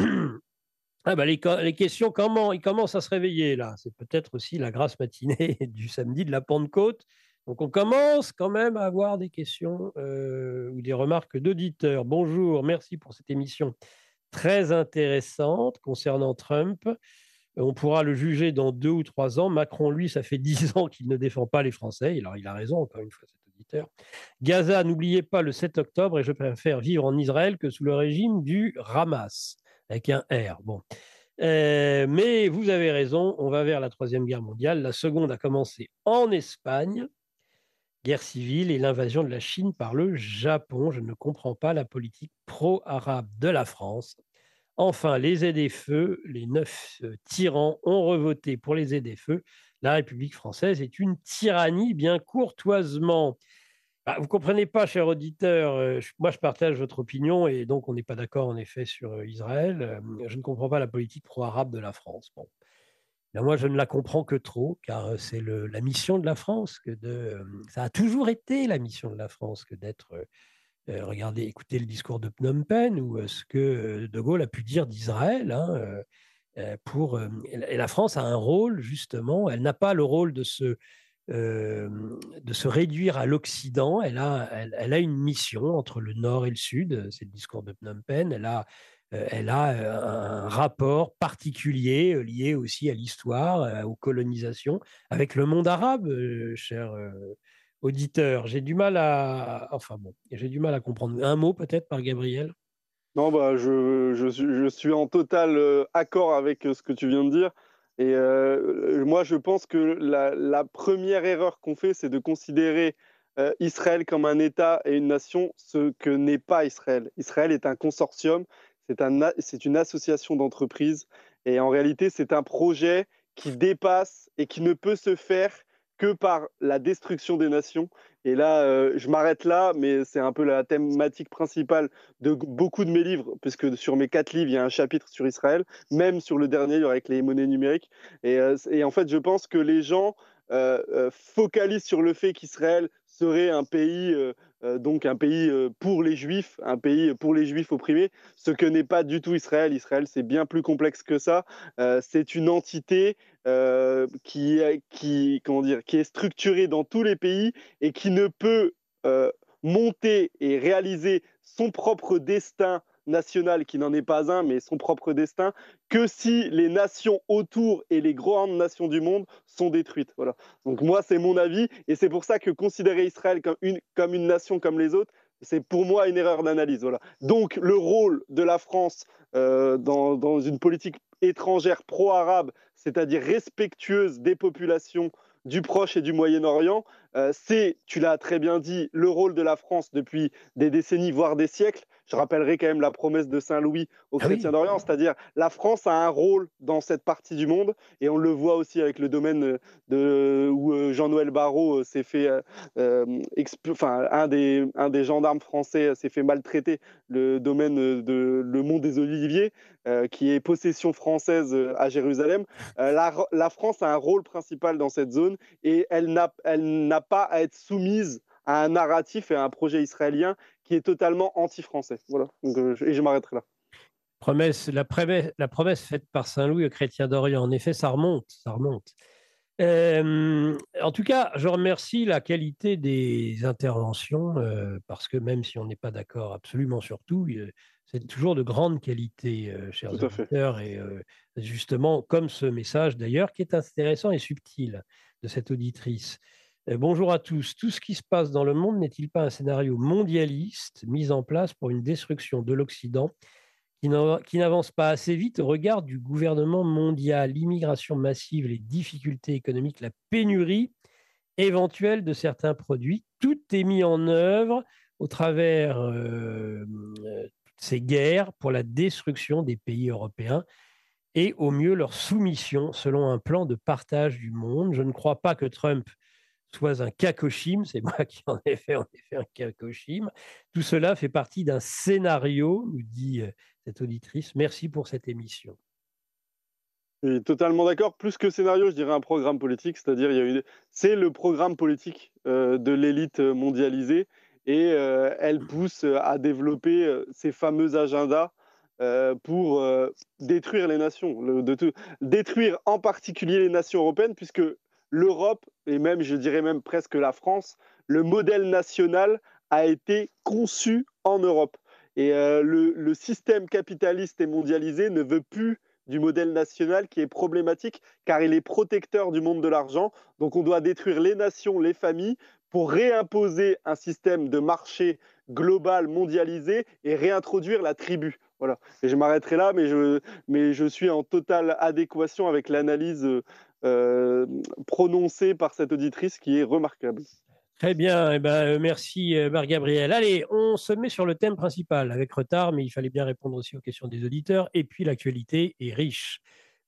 ah bah les, les questions, comment il commence à se réveiller là. C'est peut-être aussi la grasse matinée du samedi de la Pentecôte. Donc on commence quand même à avoir des questions euh, ou des remarques d'auditeurs. Bonjour, merci pour cette émission très intéressante concernant Trump. On pourra le juger dans deux ou trois ans. Macron, lui, ça fait dix ans qu'il ne défend pas les Français. Alors, il a raison, encore une fois, cet auditeur. Gaza, n'oubliez pas le sept octobre, et je préfère vivre en Israël que sous le régime du Hamas, avec un R. Bon. Euh, mais vous avez raison, on va vers la Troisième Guerre mondiale. La seconde a commencé en Espagne, guerre civile et l'invasion de la Chine par le Japon. Je ne comprends pas la politique pro-arabe de la France. Enfin, les aides-feux, les neuf euh, tyrans ont revoté pour les aides-feux. La République française est une tyrannie, bien courtoisement. Bah, vous ne comprenez pas, cher auditeur, euh, je, moi je partage votre opinion et donc on n'est pas d'accord en effet sur euh, Israël. Euh, je ne comprends pas la politique pro-arabe de la France. Bon. Là, moi je ne la comprends que trop, car euh, c'est le, la mission de la France, que de, euh, ça a toujours été la mission de la France que d'être... Euh, Euh, regardez, écoutez le discours de Phnom Penh ou euh, ce que euh, De Gaulle a pu dire d'Israël. Hein, euh, euh, pour, euh, et la France a un rôle, justement, elle n'a pas le rôle de se, euh, de se réduire à l'Occident, elle a, elle, elle a une mission entre le Nord et le Sud, c'est le discours de Phnom Penh, elle a, euh, elle a un rapport particulier euh, lié aussi à l'histoire, euh, aux colonisations, avec le monde arabe, euh, cher... Euh, auditeur. J'ai du mal à, enfin bon, j'ai du mal à comprendre. Un mot peut-être par Gabriel. Non, bah, je, je, suis, je suis en total euh, accord avec euh, ce que tu viens de dire. Et euh, moi, je pense que la, la première erreur qu'on fait, c'est de considérer euh, Israël comme un État et une nation, ce que n'est pas Israël. Israël est un consortium, c'est un, c'est une association d'entreprises. Et en réalité, c'est un projet qui dépasse et qui ne peut se faire que par la destruction des nations. Et là, euh, je m'arrête là, mais c'est un peu la thématique principale de beaucoup de mes livres, puisque sur mes quatre livres, il y a un chapitre sur Israël, même sur le dernier, avec les monnaies numériques. Et, euh, et en fait, je pense que les gens euh, euh, focalisent sur le fait qu'Israël serait un pays, euh, euh, donc un pays euh, pour les Juifs, un pays pour les Juifs opprimés, ce que n'est pas du tout Israël. Israël, c'est bien plus complexe que ça. Euh, c'est une entité euh, qui, qui, comment dire, qui est structurée dans tous les pays et qui ne peut euh, monter et réaliser son propre destin national, qui n'en est pas un, mais son propre destin, que si les nations autour et les grandes nations du monde sont détruites. Voilà. Donc moi, c'est mon avis, et c'est pour ça que considérer Israël comme une, comme une nation comme les autres, c'est pour moi une erreur d'analyse. Voilà. Donc le rôle de la France euh, dans, dans une politique étrangère pro-arabe, c'est-à-dire respectueuse des populations du Proche et du Moyen-Orient, euh, c'est, tu l'as très bien dit, le rôle de la France depuis des décennies, voire des siècles. Je rappellerai quand même la promesse de Saint Louis aux Ah chrétiens oui. d'Orient, c'est-à-dire la France a un rôle dans cette partie du monde, et on le voit aussi avec le domaine de, où Jean-Noël Barrot s'est fait, euh, exp... enfin, un des, un des gendarmes français s'est fait maltraiter, le domaine de le Mont des Oliviers, euh, qui est possession française à Jérusalem. Euh, la, la France a un rôle principal dans cette zone, et elle n'a, elle n'a pas à être soumise à un narratif et à un projet israélien qui est totalement anti-français. Voilà. Donc, euh, et je m'arrêterai là. Promesse, la, promesse, la promesse faite par Saint Louis aux chrétiens d'Orient, en effet, ça remonte, ça remonte. Euh, en tout cas, je remercie la qualité des interventions, euh, parce que même si on n'est pas d'accord absolument sur tout, euh, c'est toujours de grande qualité, euh, chers Tout à fait. auditeurs, et euh, justement, comme ce message d'ailleurs, qui est intéressant et subtil de cette auditrice. Euh, bonjour à tous. Tout ce qui se passe dans le monde n'est-il pas un scénario mondialiste mis en place pour une destruction de l'Occident qui n'ava- qui n'avance pas assez vite au regard du gouvernement mondial? L'immigration massive, les difficultés économiques, la pénurie éventuelle de certains produits, tout est mis en œuvre au travers euh, euh, toutes ces guerres pour la destruction des pays européens et au mieux leur soumission selon un plan de partage du monde. Je ne crois pas que Trump soit un cacochime, c'est moi qui en ai fait en effet un cacochime. Tout cela fait partie d'un scénario, nous dit euh, cette auditrice. Merci pour cette émission. Je suis totalement d'accord. Plus que scénario, je dirais un programme politique, c'est-à-dire il y a une... c'est le programme politique euh, de l'élite mondialisée et euh, elle pousse à développer euh, ces fameux agendas euh, pour euh, détruire les nations, le, de tout, détruire en particulier les nations européennes, puisque l'Europe, et même je dirais même presque la France, le modèle national a été conçu en Europe. Et euh, le, le système capitaliste et mondialisé ne veut plus du modèle national qui est problématique car il est protecteur du monde de l'argent. Donc on doit détruire les nations, les familles pour réimposer un système de marché global mondialisé et réintroduire la tribu. Voilà. Et je m'arrêterai là, mais je, mais je suis en totale adéquation avec l'analyse euh, prononcée par cette auditrice qui est remarquable. Très bien, eh ben, euh, merci euh, Marc-Gabriel. Allez, on se met sur le thème principal avec retard, mais il fallait bien répondre aussi aux questions des auditeurs. Et puis l'actualité est riche.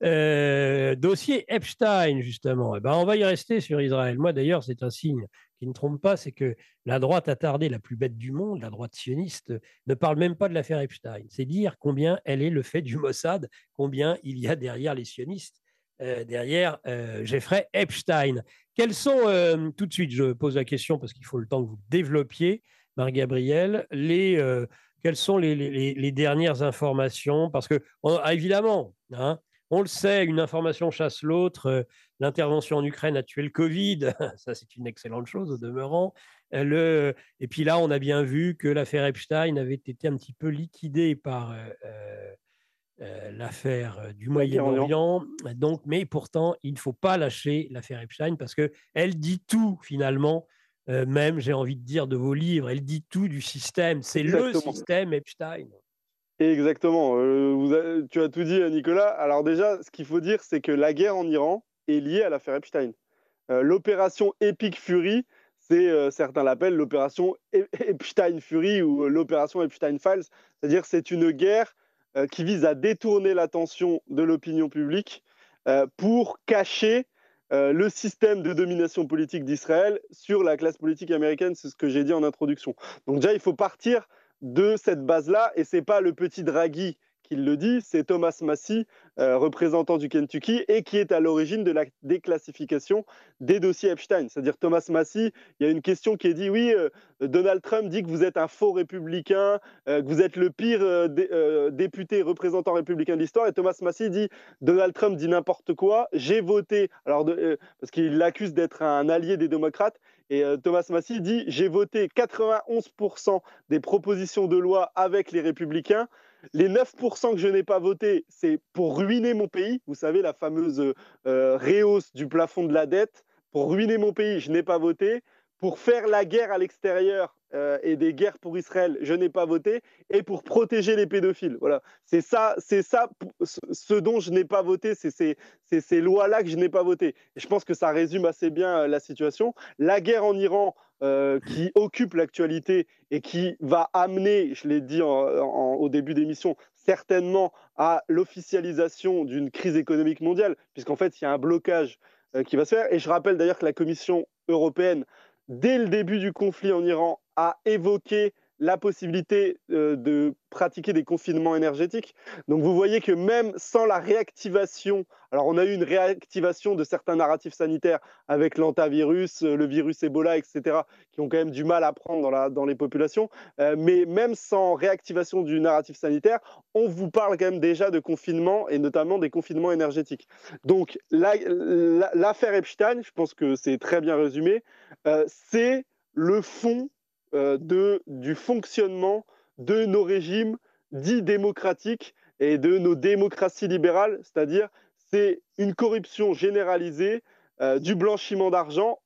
Euh, dossier Epstein, justement. Eh ben, on va y rester sur Israël. Moi, d'ailleurs, c'est un signe qui ne trompe pas, c'est que la droite attardée, la plus bête du monde, la droite sioniste, ne parle même pas de l'affaire Epstein. C'est dire combien elle est le fait du Mossad, combien il y a derrière les sionistes, euh, derrière euh, Jeffrey Epstein. Quels sont, euh, tout de suite, je pose la question parce qu'il faut le temps que vous développiez, Marc-Gabriel, les, euh, quelles sont les, les, les dernières informations? Parce que, on, ah, évidemment, hein, on le sait, une information chasse l'autre. Euh, L'intervention en Ukraine a tué le Covid. Ça, c'est une excellente chose au demeurant. Euh, le, et puis là, on a bien vu que l'affaire Epstein avait été un petit peu liquidée par euh, euh, euh, l'affaire du Moyen-Orient. Donc, mais pourtant, il ne faut pas lâcher l'affaire Epstein parce qu'elle dit tout finalement, euh, même j'ai envie de dire de vos livres, elle dit tout du système. C'est le système Epstein. Exactement. Euh, vous avez, tu as tout dit, Nicolas. Alors déjà, ce qu'il faut dire, c'est que la guerre en Iran est liée à l'affaire Epstein. Euh, l'opération Epic Fury, c'est, euh, certains l'appellent l'opération Epstein Fury ou euh, l'opération Epstein Files. C'est-à-dire c'est une guerre euh, qui vise à détourner l'attention de l'opinion publique euh, pour cacher euh, le système de domination politique d'Israël sur la classe politique américaine. C'est ce que j'ai dit en introduction. Donc déjà, il faut partir de cette base-là, et c'est pas le petit Draghi qui le dit, c'est Thomas Massie, euh, représentant du Kentucky, et qui est à l'origine de la déclassification des dossiers Epstein. C'est-à-dire Thomas Massie, il y a une question qui est dit, oui, euh, Donald Trump dit que vous êtes un faux républicain, euh, que vous êtes le pire euh, dé, euh, député représentant républicain de l'histoire, et Thomas Massie dit, Donald Trump dit n'importe quoi, j'ai voté, alors de, euh, parce qu'il l'accuse d'être un allié des démocrates, et euh, Thomas Massie dit, j'ai voté quatre-vingt-onze pour cent des propositions de loi avec les républicains. Les neuf pour cent que je n'ai pas voté, c'est pour ruiner mon pays. Vous savez, la fameuse euh, rehausse du plafond de la dette. Pour ruiner mon pays, je n'ai pas voté. Pour faire la guerre à l'extérieur euh, et des guerres pour Israël, je n'ai pas voté. Et pour protéger les pédophiles. Voilà. C'est ça, c'est ça ce dont je n'ai pas voté. C'est ces, c'est ces lois-là que je n'ai pas voté. Et je pense que ça résume assez bien la situation. La guerre en Iran, Euh, qui occupe l'actualité et qui va amener, je l'ai dit en, en, au début d'émission, certainement à l'officialisation d'une crise économique mondiale, puisqu'en fait, il y a un blocage euh, qui va se faire. Et je rappelle d'ailleurs que la Commission européenne, dès le début du conflit en Iran, a évoqué la possibilité euh, de pratiquer des confinements énergétiques. Donc vous voyez que même sans la réactivation, alors on a eu une réactivation de certains narratifs sanitaires avec l'antavirus, le virus Ebola, et cetera, qui ont quand même du mal à prendre dans, la, dans les populations, euh, mais même sans réactivation du narratif sanitaire, on vous parle quand même déjà de confinement et notamment des confinements énergétiques. Donc la, la, l'affaire Epstein, je pense que c'est très bien résumé, euh, c'est le fond Euh, de, du fonctionnement de nos régimes dits démocratiques et de nos démocraties libérales, c'est-à-dire c'est une corruption généralisée, euh, du blanchiment d'argent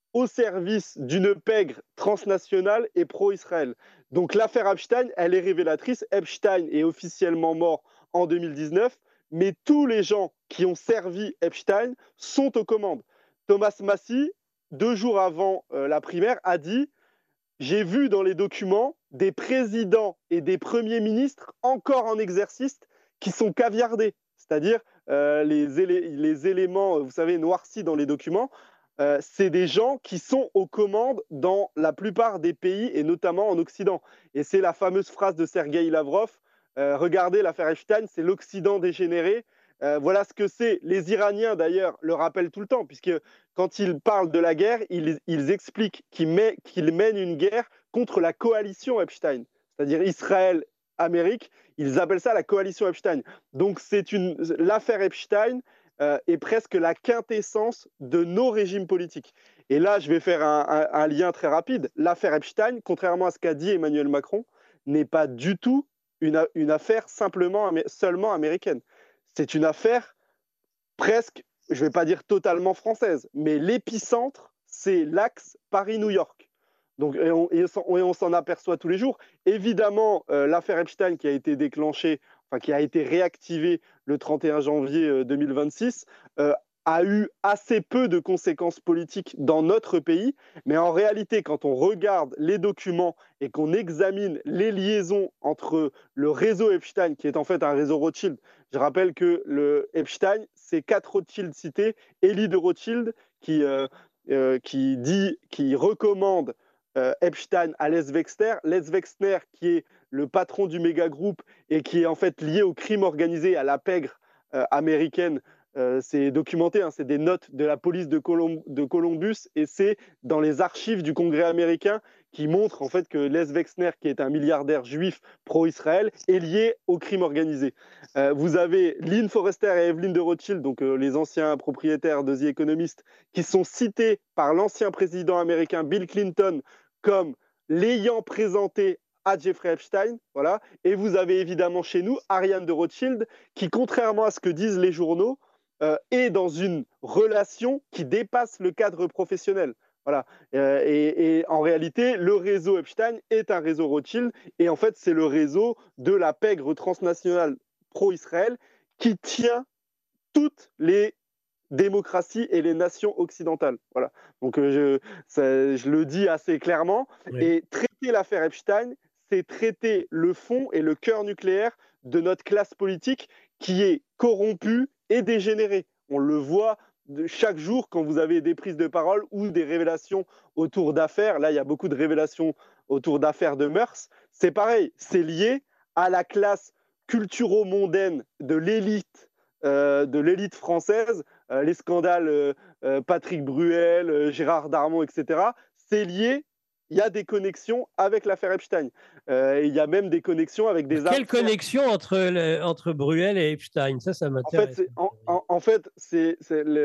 au service d'une pègre transnationale et pro-Israël. Donc l'affaire Epstein, elle est révélatrice. Epstein est officiellement mort en deux mille dix-neuf, mais tous les gens qui ont servi Epstein sont aux commandes. Thomas Massie, deux jours avant euh, la primaire, a dit « J'ai vu dans les documents des présidents et des premiers ministres encore en exercice qui sont caviardés, c'est-à-dire euh, les, élé les éléments, vous savez, noircis dans les documents. Euh, c'est des gens qui sont aux commandes dans la plupart des pays et notamment en Occident. Et c'est la fameuse phrase de Sergueï Lavrov, euh, regardez l'affaire Epstein, c'est l'Occident dégénéré. Euh, voilà ce que c'est. Les Iraniens, d'ailleurs, le rappellent tout le temps, puisque quand ils parlent de la guerre, ils, ils expliquent qu'ils qu'ils mènent une guerre contre la coalition Epstein, c'est-à-dire Israël, Amérique. Ils appellent ça la coalition Epstein. Donc, c'est une l'affaire Epstein euh, est presque la quintessence de nos régimes politiques. Et là, je vais faire un, un, un lien très rapide. L'affaire Epstein, contrairement à ce qu'a dit Emmanuel Macron, n'est pas du tout une, une affaire simplement, seulement américaine. C'est une affaire presque, je ne vais pas dire totalement française, mais l'épicentre, c'est l'axe Paris-New York. Donc, et on, et on s'en aperçoit tous les jours. Évidemment, euh, l'affaire Epstein qui a été déclenchée, enfin qui a été réactivée le trente et un janvier deux mille vingt-six, euh, a eu assez peu de conséquences politiques dans notre pays. Mais en réalité, quand on regarde les documents et qu'on examine les liaisons entre le réseau Epstein, qui est en fait un réseau Rothschild, je rappelle que le Epstein, c'est quatre Rothschild cités, Élie de Rothschild qui, euh, euh, qui, dit, qui recommande euh, Epstein à Les Wexner, Les Wexner qui est le patron du méga groupe et qui est en fait lié au crime organisé, à la pègre euh, américaine. Euh, c'est documenté, hein, c'est des notes de la police de, Colom de Columbus et c'est dans les archives du Congrès américain qui montrent en fait que Les Wexner, qui est un milliardaire juif pro-Israël, est lié au crime organisé. Euh, vous avez Lynn Forrester et Evelyn de Rothschild, donc euh, les anciens propriétaires de The Economist, qui sont cités par l'ancien président américain Bill Clinton comme l'ayant présenté à Jeffrey Epstein, voilà. Et vous avez évidemment chez nous Ariane de Rothschild, qui, contrairement à ce que disent les journaux, euh, est dans une relation qui dépasse le cadre professionnel. Voilà. Euh, et, et en réalité, le réseau Epstein est un réseau Rothschild, et en fait, c'est le réseau de la pègre transnationale pro-Israël qui tient toutes les démocraties et les nations occidentales. Voilà. Donc, euh, je, ça, je le dis assez clairement. Oui. Et traiter l'affaire Epstein, c'est traiter le fond et le cœur nucléaire de notre classe politique qui est corrompue et dégénérée. On le voit de chaque jour quand vous avez des prises de parole ou des révélations autour d'affaires. Là, il y a beaucoup de révélations autour d'affaires de mœurs. C'est pareil, c'est lié à la classe culturo-mondaine de l'élite, euh, de l'élite française, euh, les scandales euh, euh, Patrick Bruel, euh, Gérard Darmon, et cetera. C'est lié. Il y a des connexions avec l'affaire Epstein. Euh, il y a même des connexions avec des... Quelle connexion entre, le, entre Bruel et Epstein? Ça, ça m'intéresse. En fait, en, en fait c'est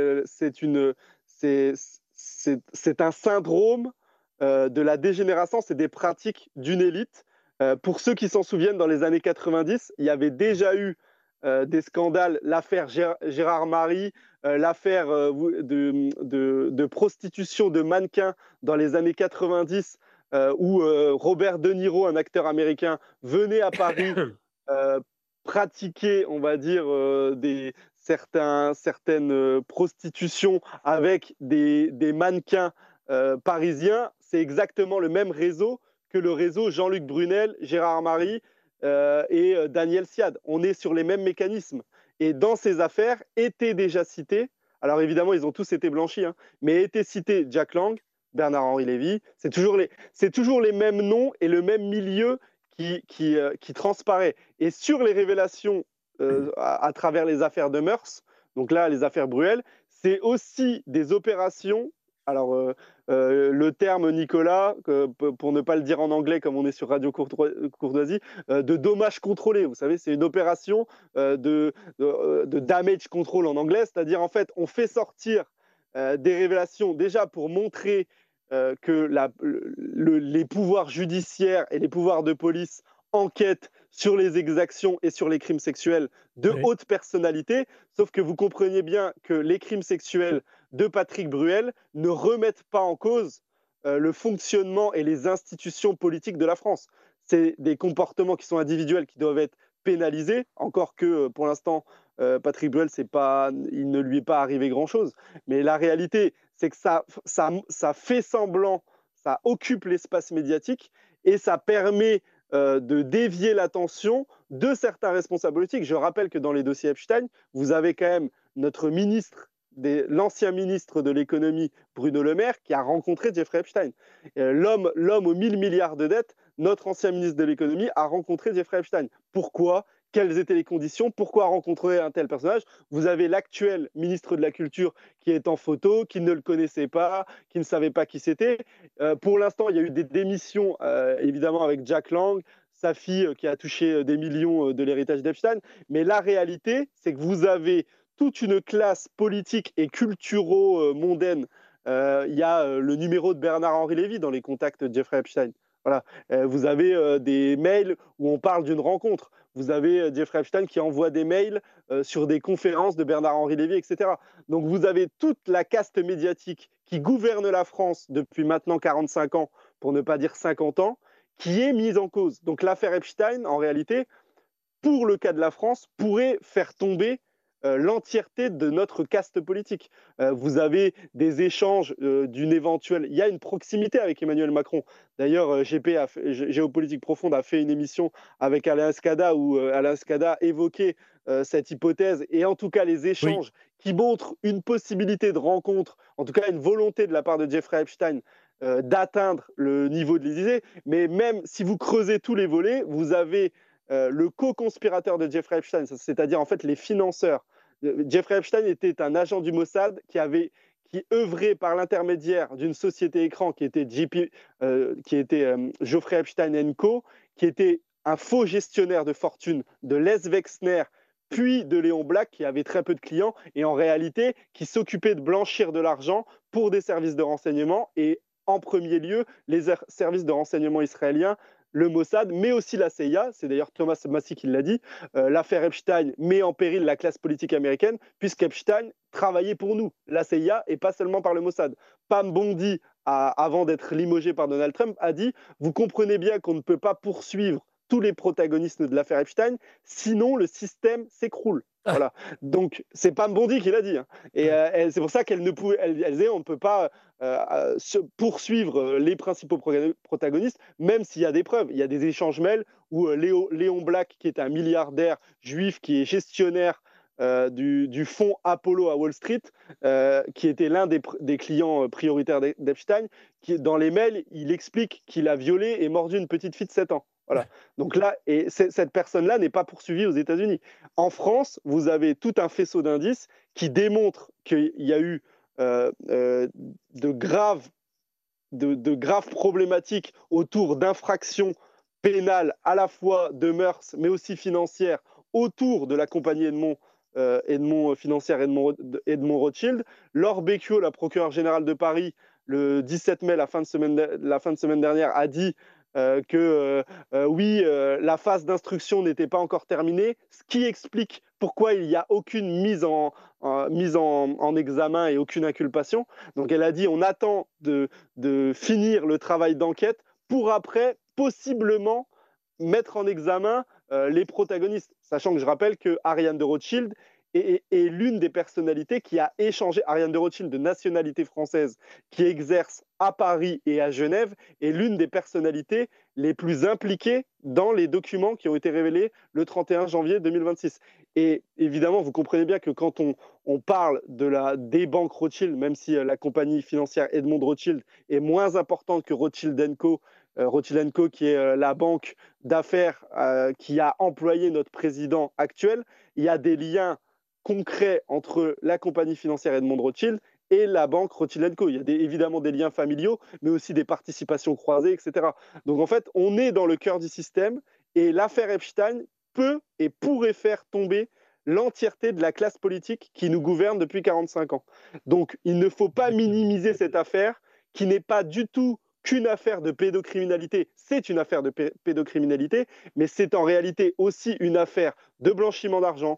un syndrome euh, de la dégénérescence et des pratiques d'une élite. Euh, pour ceux qui s'en souviennent, dans les années quatre-vingt-dix, il y avait déjà eu euh, des scandales, l'affaire Gérard Marie, euh, l'affaire euh, de, de, de prostitution de mannequins dans les années quatre-vingt-dix, euh, où euh, Robert De Niro, un acteur américain, venait à Paris euh, pratiquer, on va dire, euh, des, certains, certaines euh, prostitutions avec des, des mannequins euh, parisiens. C'est exactement le même réseau que le réseau Jean-Luc Brunel, Gérard Marie euh, et euh, Daniel Siad. On est sur les mêmes mécanismes. Et dans ces affaires étaient déjà cités, alors évidemment, ils ont tous été blanchis, hein, mais étaient cités Jack Lang, Bernard-Henri Lévy. C'est toujours, toujours les mêmes noms et le même milieu qui, qui, euh, qui transparaît. Et sur les révélations euh, à, à travers les affaires de mœurs, donc là, les affaires Bruel, c'est aussi des opérations. Alors, euh, euh, le terme, Nicolas, euh, pour ne pas le dire en anglais comme on est sur Radio Courtoisie, euh, de dommages contrôlés. Vous savez, c'est une opération euh, de, de, de damage control en anglais, c'est-à-dire en fait, on fait sortir euh, des révélations déjà pour montrer euh, que la, le, les pouvoirs judiciaires et les pouvoirs de police enquêtent sur les exactions et sur les crimes sexuels de oui. haute personnalité, sauf que vous compreniez bien que les crimes sexuels de Patrick Bruel ne remettent pas en cause euh, le fonctionnement et les institutions politiques de la France. C'est des comportements qui sont individuels, qui doivent être pénalisés, encore que pour l'instant, euh, Patrick Bruel, c'est pas, il ne lui est pas arrivé grand-chose. Mais la réalité, c'est que ça, ça, ça fait semblant, ça occupe l'espace médiatique et ça permet euh, de dévier l'attention de certains responsables politiques. Je rappelle que dans les dossiers Epstein, vous avez quand même notre ministre, des, l'ancien ministre de l'économie, Bruno Le Maire, qui a rencontré Jeffrey Epstein. Euh, l'homme, l'homme aux mille milliards de dettes, notre ancien ministre de l'économie, a rencontré Jeffrey Epstein. Pourquoi ? Quelles étaient les conditions? Pourquoi rencontrer un tel personnage? Vous avez l'actuel ministre de la Culture qui est en photo, qui ne le connaissait pas, qui ne savait pas qui c'était. Euh, pour l'instant, il y a eu des démissions, euh, évidemment, avec Jack Lang, sa fille euh, qui a touché des millions euh, de l'héritage d'Epstein. Mais la réalité, c'est que vous avez toute une classe politique et culturo-mondaine. Euh, il y a euh, le numéro de Bernard-Henri Lévy dans les contacts de Jeffrey Epstein. Voilà. Euh, vous avez euh, des mails où on parle d'une rencontre. Vous avez euh, Jeffrey Epstein qui envoie des mails euh, sur des conférences de Bernard-Henri Lévy, et cetera. Donc vous avez toute la caste médiatique qui gouverne la France depuis maintenant quarante-cinq ans, pour ne pas dire cinquante ans, qui est mise en cause. Donc l'affaire Epstein, en réalité, pour le cas de la France, pourrait faire tomber euh, l'entièreté de notre caste politique. Euh, vous avez des échanges euh, d'une éventuelle... Il y a une proximité avec Emmanuel Macron. D'ailleurs, euh, G P a fait, Géopolitique Profonde a fait une émission avec Alain Escada où euh, Alain Escada évoquait euh, cette hypothèse et en tout cas les échanges oui. qui montrent une possibilité de rencontre, en tout cas une volonté de la part de Jeffrey Epstein euh, d'atteindre le niveau de l'Élysée. Mais même si vous creusez tous les volets, vous avez... Euh, le co-conspirateur de Jeffrey Epstein, c'est-à-dire en fait les financeurs. Jeffrey Epstein était un agent du Mossad qui avait qui œuvrait par l'intermédiaire d'une société écran qui était, J P, euh, qui était euh, Geoffrey Epstein and Co, qui était un faux gestionnaire de fortune de Les Wexner, puis de Léon Black, qui avait très peu de clients, et en réalité, qui s'occupait de blanchir de l'argent pour des services de renseignement, et en premier lieu, les services de renseignement israéliens, le Mossad, mais aussi la C I A, c'est d'ailleurs Thomas Massie qui l'a dit, euh, l'affaire Epstein met en péril la classe politique américaine, puisqu'Epstein travaillait pour nous, la C I A, et pas seulement par le Mossad. Pam Bondi, a, avant d'être limogé par Donald Trump, a dit « Vous comprenez bien qu'on ne peut pas poursuivre tous les protagonistes de l'affaire Epstein, sinon le système s'écroule. » Voilà. Donc, c'est Pam Bondi qui l'a dit. Hein. Et euh, elle, c'est pour ça qu'elle ne pouvait, elle, elle disait on ne peut pas euh, se poursuivre les principaux protagonistes, même s'il y a des preuves. Il y a des échanges mails où euh, Léo, Léon Black, qui est un milliardaire juif, qui est gestionnaire euh, du, du fonds Apollo à Wall Street, euh, qui était l'un des, des clients prioritaires d'Epstein, qui, dans les mails, il explique qu'il a violé et mordu une petite fille de sept ans. Voilà. Donc là, et cette personne-là n'est pas poursuivie aux États-Unis. En France, vous avez tout un faisceau d'indices qui démontrent qu'il y a eu euh, euh, de, graves, de, de graves problématiques autour d'infractions pénales à la fois de mœurs, mais aussi financières, autour de la compagnie Edmond, euh, Edmond financière Edmond, Edmond Rothschild. Laure Becchio, la procureure générale de Paris, le dix-sept mai, la fin de semaine, la fin de semaine dernière, a dit Euh, que euh, euh, oui, euh, la phase d'instruction n'était pas encore terminée, ce qui explique pourquoi il n'y a aucune mise, en, en, mise en, en examen et aucune inculpation. Donc elle a dit on attend de, de finir le travail d'enquête pour après possiblement mettre en examen euh, les protagonistes. Sachant que je rappelle que Ariane de Rothschild est, est l'une des personnalités qui a échangé, Ariane de Rothschild de nationalité française, qui exerce à Paris et à Genève, est l'une des personnalités les plus impliquées dans les documents qui ont été révélés le trente et un janvier deux mille vingt-six. Et évidemment, vous comprenez bien que quand on, on parle de la, des banques Rothschild, même si la compagnie financière Edmond Rothschild est moins importante que Rothschild and Co, euh, Rothschild and Co qui est euh, la banque d'affaires euh, qui a employé notre président actuel, il y a des liens concret entre la compagnie financière Edmond Rothschild et la banque Rothschild and Co. Il y a des, évidemment des liens familiaux, mais aussi des participations croisées, et cetera. Donc en fait, on est dans le cœur du système et l'affaire Epstein peut et pourrait faire tomber l'entièreté de la classe politique qui nous gouverne depuis quarante-cinq ans. Donc il ne faut pas minimiser cette affaire qui n'est pas du tout qu'une affaire de pédocriminalité. C'est une affaire de pédocriminalité, mais c'est en réalité aussi une affaire de blanchiment d'argent,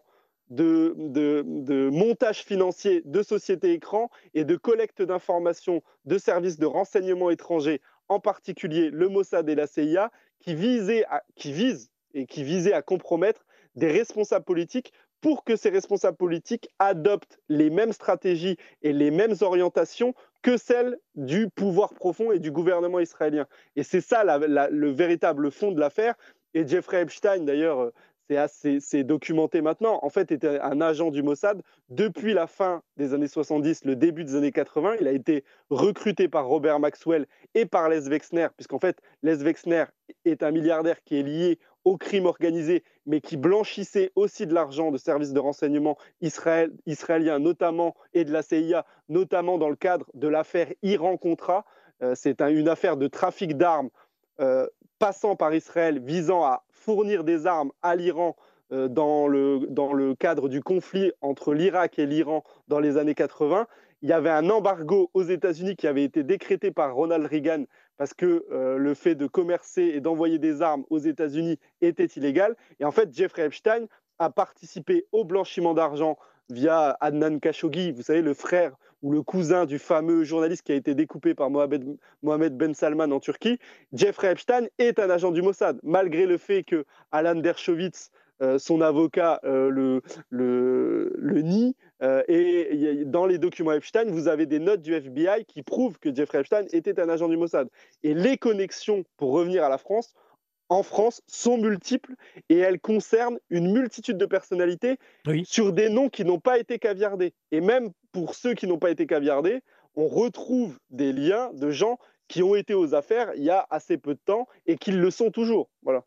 de, de, de montage financier de sociétés écrans et de collecte d'informations de services de renseignement étrangers, en particulier le Mossad et la C I A, qui, visaient à, qui visent et qui visaient à compromettre des responsables politiques pour que ces responsables politiques adoptent les mêmes stratégies et les mêmes orientations que celles du pouvoir profond et du gouvernement israélien. Et c'est ça la, la, le véritable fond de l'affaire. Et Jeffrey Epstein, d'ailleurs, c'est, assez, c'est documenté maintenant, en fait, était un agent du Mossad depuis la fin des années soixante-dix, le début des années quatre-vingts. Il a été recruté par Robert Maxwell et par Les Wexner, puisqu'en fait, Les Wexner est un milliardaire qui est lié au crime organisé, mais qui blanchissait aussi de l'argent de services de renseignement israél, israéliens, notamment, et de la C I A, notamment dans le cadre de l'affaire Iran-Contra. Euh, c'est un, une affaire de trafic d'armes euh, passant par Israël, visant à fournir des armes à l'Iran euh, dans, le, dans le cadre du conflit entre l'Irak et l'Iran dans les années quatre-vingts. Il y avait un embargo aux États-Unis qui avait été décrété par Ronald Reagan parce que euh, le fait de commercer et d'envoyer des armes aux États-Unis était illégal. Et en fait, Jeffrey Epstein a participé au blanchiment d'argent via Adnan Khashoggi, vous savez, le frère ou le cousin du fameux journaliste qui a été découpé par Mohamed, Mohamed Ben Salman en Turquie. Jeffrey Epstein est un agent du Mossad, malgré le fait que Alan Dershowitz, euh, son avocat, euh, le, le, le nie. Euh, et dans les documents Epstein, vous avez des notes du F B I qui prouvent que Jeffrey Epstein était un agent du Mossad. Et les connexions, pour revenir à la France, en France, sont multiples et elles concernent une multitude de personnalités oui. sur des noms qui n'ont pas été caviardés. Et même pour ceux qui n'ont pas été caviardés, on retrouve des liens de gens qui ont été aux affaires il y a assez peu de temps et qui le sont toujours. Voilà.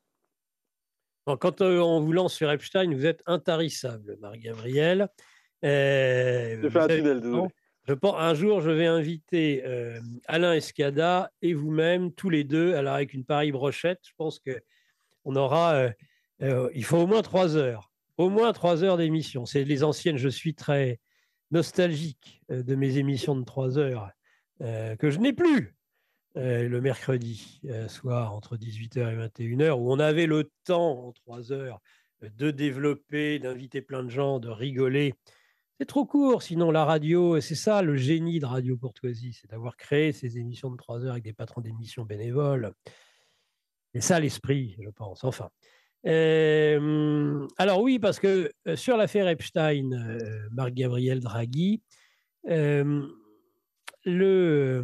Quand on vous lance sur Epstein, vous êtes intarissable, Marc-Gabriel. Euh, J'ai fait un avez... tunnel, désolé. Je pense, un jour, je vais inviter euh, Alain Escada et vous-même, tous les deux, alors avec une pareille brochette. Je pense qu'on aura... Euh, euh, il faut au moins trois heures. Au moins trois heures d'émission. C'est les anciennes. Je suis très nostalgique euh, de mes émissions de trois heures euh, que je n'ai plus euh, le mercredi euh, soir entre dix-huit heures et vingt et une heures, où on avait le temps en trois heures de développer, d'inviter plein de gens, de rigoler. C'est trop court, sinon la radio, c'est ça le génie de Radio Courtoisie, c'est d'avoir créé ces émissions de trois heures avec des patrons d'émissions bénévoles. C'est ça l'esprit, je pense, enfin. Euh, alors oui, parce que euh, sur l'affaire Epstein, euh, Marc-Gabriel Draghi, euh, le,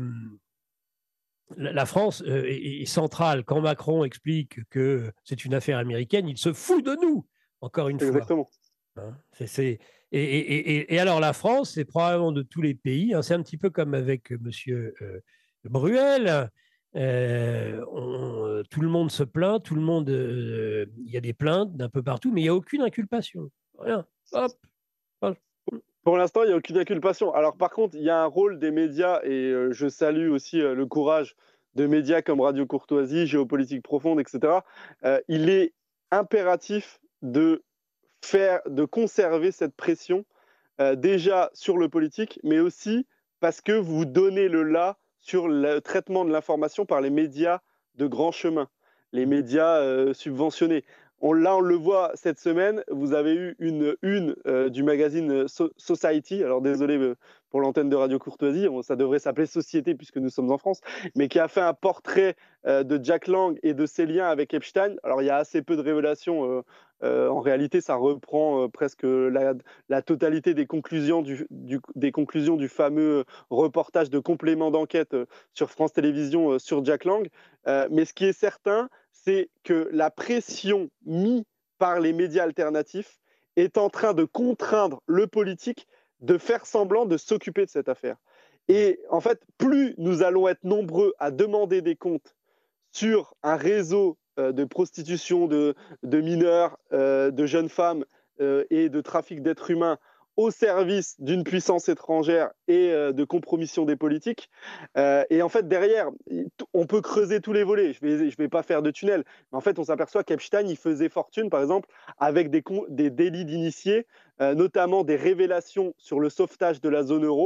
la France euh, est, est centrale. Quand Macron explique que c'est une affaire américaine, il se fout de nous, encore une Exactement. fois. Hein, c'est, c'est, et, et, et, et alors la France, c'est probablement de tous les pays, hein, c'est un petit peu comme avec M. Euh, Bruel, euh, on, tout le monde se plaint, tout le monde, il euh, y a des plaintes d'un peu partout, mais il n'y a aucune inculpation. Rien. Hop. Hop. Pour l'instant, il n'y a aucune inculpation. Alors par contre, il y a un rôle des médias, et euh, je salue aussi euh, le courage de médias comme Radio Courtoisie, Géopolitique Profonde, et cetera. Euh, il est impératif de faire, de conserver cette pression euh, déjà sur le politique, mais aussi parce que vous donnez le là sur le traitement de l'information par les médias de grand chemin, les médias euh, subventionnés. On, là, on le voit cette semaine, vous avez eu une une euh, du magazine so- Society, alors désolé euh, pour l'antenne de Radio Courtoisie, on, ça devrait s'appeler Société puisque nous sommes en France, mais qui a fait un portrait euh, de Jack Lang et de ses liens avec Epstein. Alors il y a assez peu de révélations, euh, euh, en réalité ça reprend euh, presque la, la totalité des conclusions du, du, des conclusions du fameux reportage de complément d'enquête euh, sur France Télévisions euh, sur Jack Lang. Euh, mais ce qui est certain, c'est que la pression mise par les médias alternatifs est en train de contraindre le politique de faire semblant de s'occuper de cette affaire. Et en fait, plus nous allons être nombreux à demander des comptes sur un réseau euh, de prostitution de, de mineurs, euh, de jeunes femmes euh, et de trafic d'êtres humains au service d'une puissance étrangère et euh, de compromission des politiques. Euh, et en fait, derrière, on peut creuser tous les volets. Je ne vais, je vais pas faire de tunnel. Mais en fait, on s'aperçoit qu'Epstein, il faisait fortune, par exemple, avec des, des délits d'initiés, euh, notamment des révélations sur le sauvetage de la zone euro.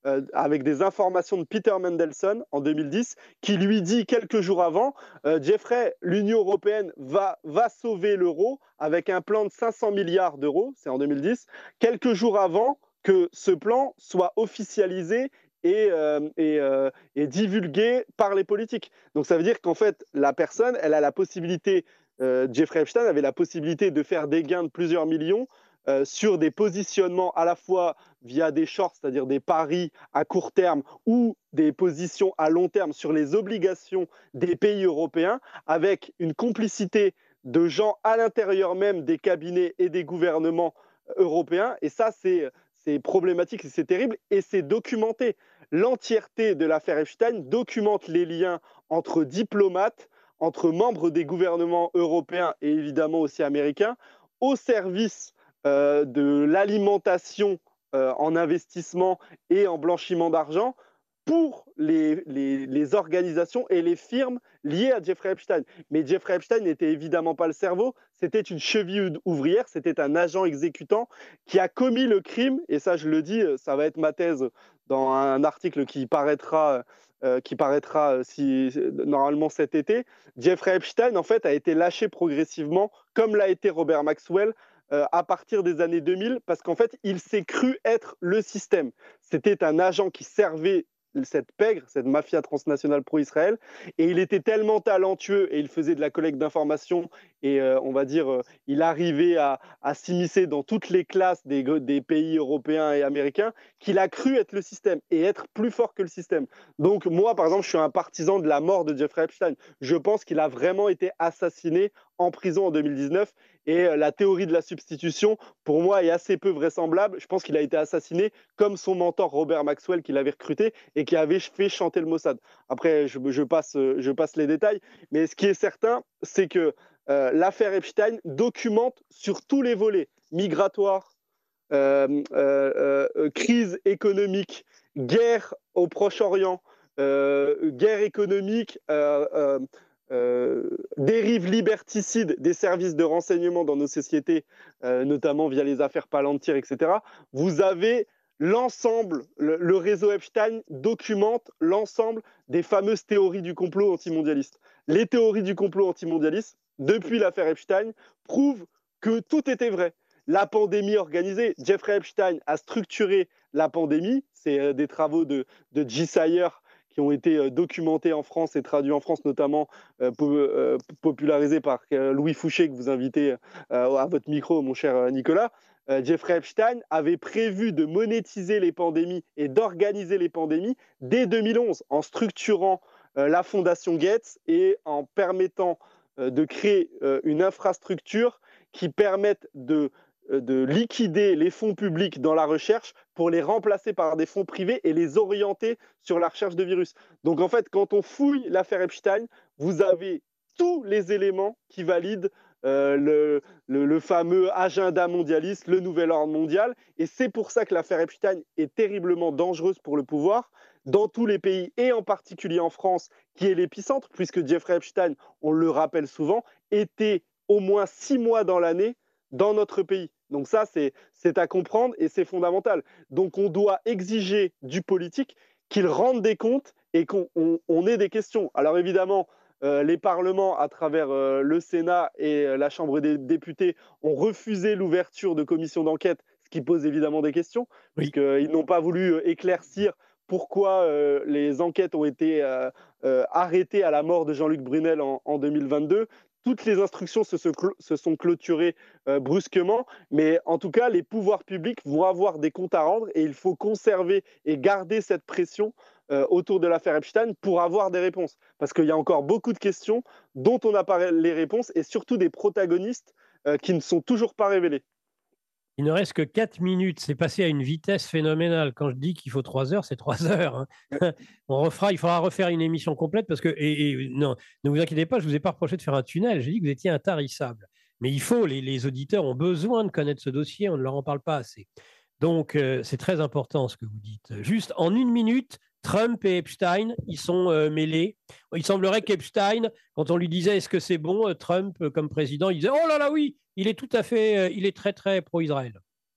euh, avec des informations de Peter Mandelson en deux mille dix, qui lui dit quelques jours avant, euh, Jeffrey, l'Union européenne va, va sauver l'euro avec un plan de cinq cents milliards d'euros, c'est en deux mille dix, quelques jours avant que ce plan soit officialisé et, euh, et, euh, et divulgué par les politiques. Donc ça veut dire qu'en fait, la personne, elle a la possibilité, euh, Jeffrey Epstein avait la possibilité de faire des gains de plusieurs millions euh, sur des positionnements à la fois via des shorts, c'est-à-dire des paris à court terme, ou des positions à long terme sur les obligations des pays européens, avec une complicité de gens à l'intérieur même des cabinets et des gouvernements européens. Et ça, c'est, c'est problématique, c'est terrible, et c'est documenté. L'entièreté de l'affaire Epstein documente les liens entre diplomates, entre membres des gouvernements européens et évidemment aussi américains, au service euh, de l'alimentation euh, en investissement et en blanchiment d'argent pour les, les, les organisations et les firmes liées à Jeffrey Epstein. Mais Jeffrey Epstein n'était évidemment pas le cerveau, c'était une cheville ouvrière, c'était un agent exécutant qui a commis le crime, et ça je le dis, ça va être ma thèse dans un article qui paraîtra, euh, qui paraîtra si, normalement cet été. Jeffrey Epstein en fait a été lâché progressivement, comme l'a été Robert Maxwell, euh, à partir des années deux mille, parce qu'en fait il s'est cru être le système. C'était un agent qui servait cette pègre, cette mafia transnationale pro-Israël, et il était tellement talentueux et il faisait de la collecte d'informations et euh, on va dire, euh, il arrivait à, à s'immiscer dans toutes les classes des, des pays européens et américains qu'il a cru être le système et être plus fort que le système. Donc moi, par exemple, je suis un partisan de la mort de Jeffrey Epstein. Je pense qu'il a vraiment été assassiné en prison en deux mille dix-neuf et euh, la théorie de la substitution, pour moi, est assez peu vraisemblable. Je pense qu'il a été assassiné comme son mentor Robert Maxwell qui l'avait recruté et qui avait fait chanter le Mossad. Après, je, je, passe, je passe les détails, mais ce qui est certain, c'est que euh, l'affaire Epstein documente sur tous les volets, migratoires, euh, euh, euh, crise économique, guerre au Proche-Orient, euh, guerre économique, euh, euh, Euh, dérive liberticide des services de renseignement dans nos sociétés, euh, notamment via les affaires Palantir, et cetera. Vous avez l'ensemble, le, le réseau Epstein documente l'ensemble des fameuses théories du complot antimondialiste. Les théories du complot antimondialiste, depuis l'affaire Epstein, prouvent que tout était vrai. La pandémie organisée, Jeffrey Epstein a structuré la pandémie, c'est euh, des travaux de, de G. Sayer qui ont été documentés en France et traduits en France, notamment euh, po euh, popularisés par euh, Louis Fouché, que vous invitez euh, à votre micro, mon cher Nicolas. Euh, Jeffrey Epstein avait prévu de monétiser les pandémies et d'organiser les pandémies dès deux mille onze, en structurant euh, la fondation Gates et en permettant euh, de créer euh, une infrastructure qui permette de de liquider les fonds publics dans la recherche pour les remplacer par des fonds privés et les orienter sur la recherche de virus. Donc en fait, quand on fouille l'affaire Epstein, vous avez tous les éléments qui valident euh, le, le, le fameux agenda mondialiste, le nouvel ordre mondial. Et c'est pour ça que l'affaire Epstein est terriblement dangereuse pour le pouvoir dans tous les pays, et en particulier en France, qui est l'épicentre, puisque Jeffrey Epstein, on le rappelle souvent, était au moins six mois dans l'année dans notre pays. Donc ça, c'est à comprendre et c'est fondamental. Donc on doit exiger du politique qu'il rende des comptes et qu'on on, on ait des questions. Alors évidemment, euh, les parlements, à travers euh, le Sénat et euh, la Chambre des députés, ont refusé l'ouverture de commissions d'enquête, ce qui pose évidemment des questions, oui. Puisqu'ils n'ont pas voulu éclairecir pourquoi euh, les enquêtes ont été euh, euh, arrêtées à la mort de Jean-Luc Brunel en, en deux mille vingt-deux. Toutes les instructions se, se, se sont clôturées euh, brusquement, mais en tout cas, les pouvoirs publics vont avoir des comptes à rendre et il faut conserver et garder cette pression euh, autour de l'affaire Epstein pour avoir des réponses. Parce qu'il y a encore beaucoup de questions dont on n'a pas les réponses et surtout des protagonistes euh, qui ne sont toujours pas révélés. Il ne reste que quatre minutes. C'est passé à une vitesse phénoménale. Quand je dis qu'il faut trois heures, c'est trois heures. Hein. On refera, il faudra refaire une émission complète parce que, et, et, non, ne vous inquiétez pas, je ne vous ai pas reproché de faire un tunnel. J'ai dit que vous étiez intarissable. Mais il faut, les, les auditeurs ont besoin de connaître ce dossier. On ne leur en parle pas assez. Donc, euh, c'est très important ce que vous dites. Juste en une minute, Trump et Epstein, ils sont euh, mêlés. Il semblerait qu'Epstein, quand on lui disait est-ce que c'est bon, euh, Trump euh, comme président, il disait oh là là oui, il est tout à fait, euh, il est très très pro-Israël.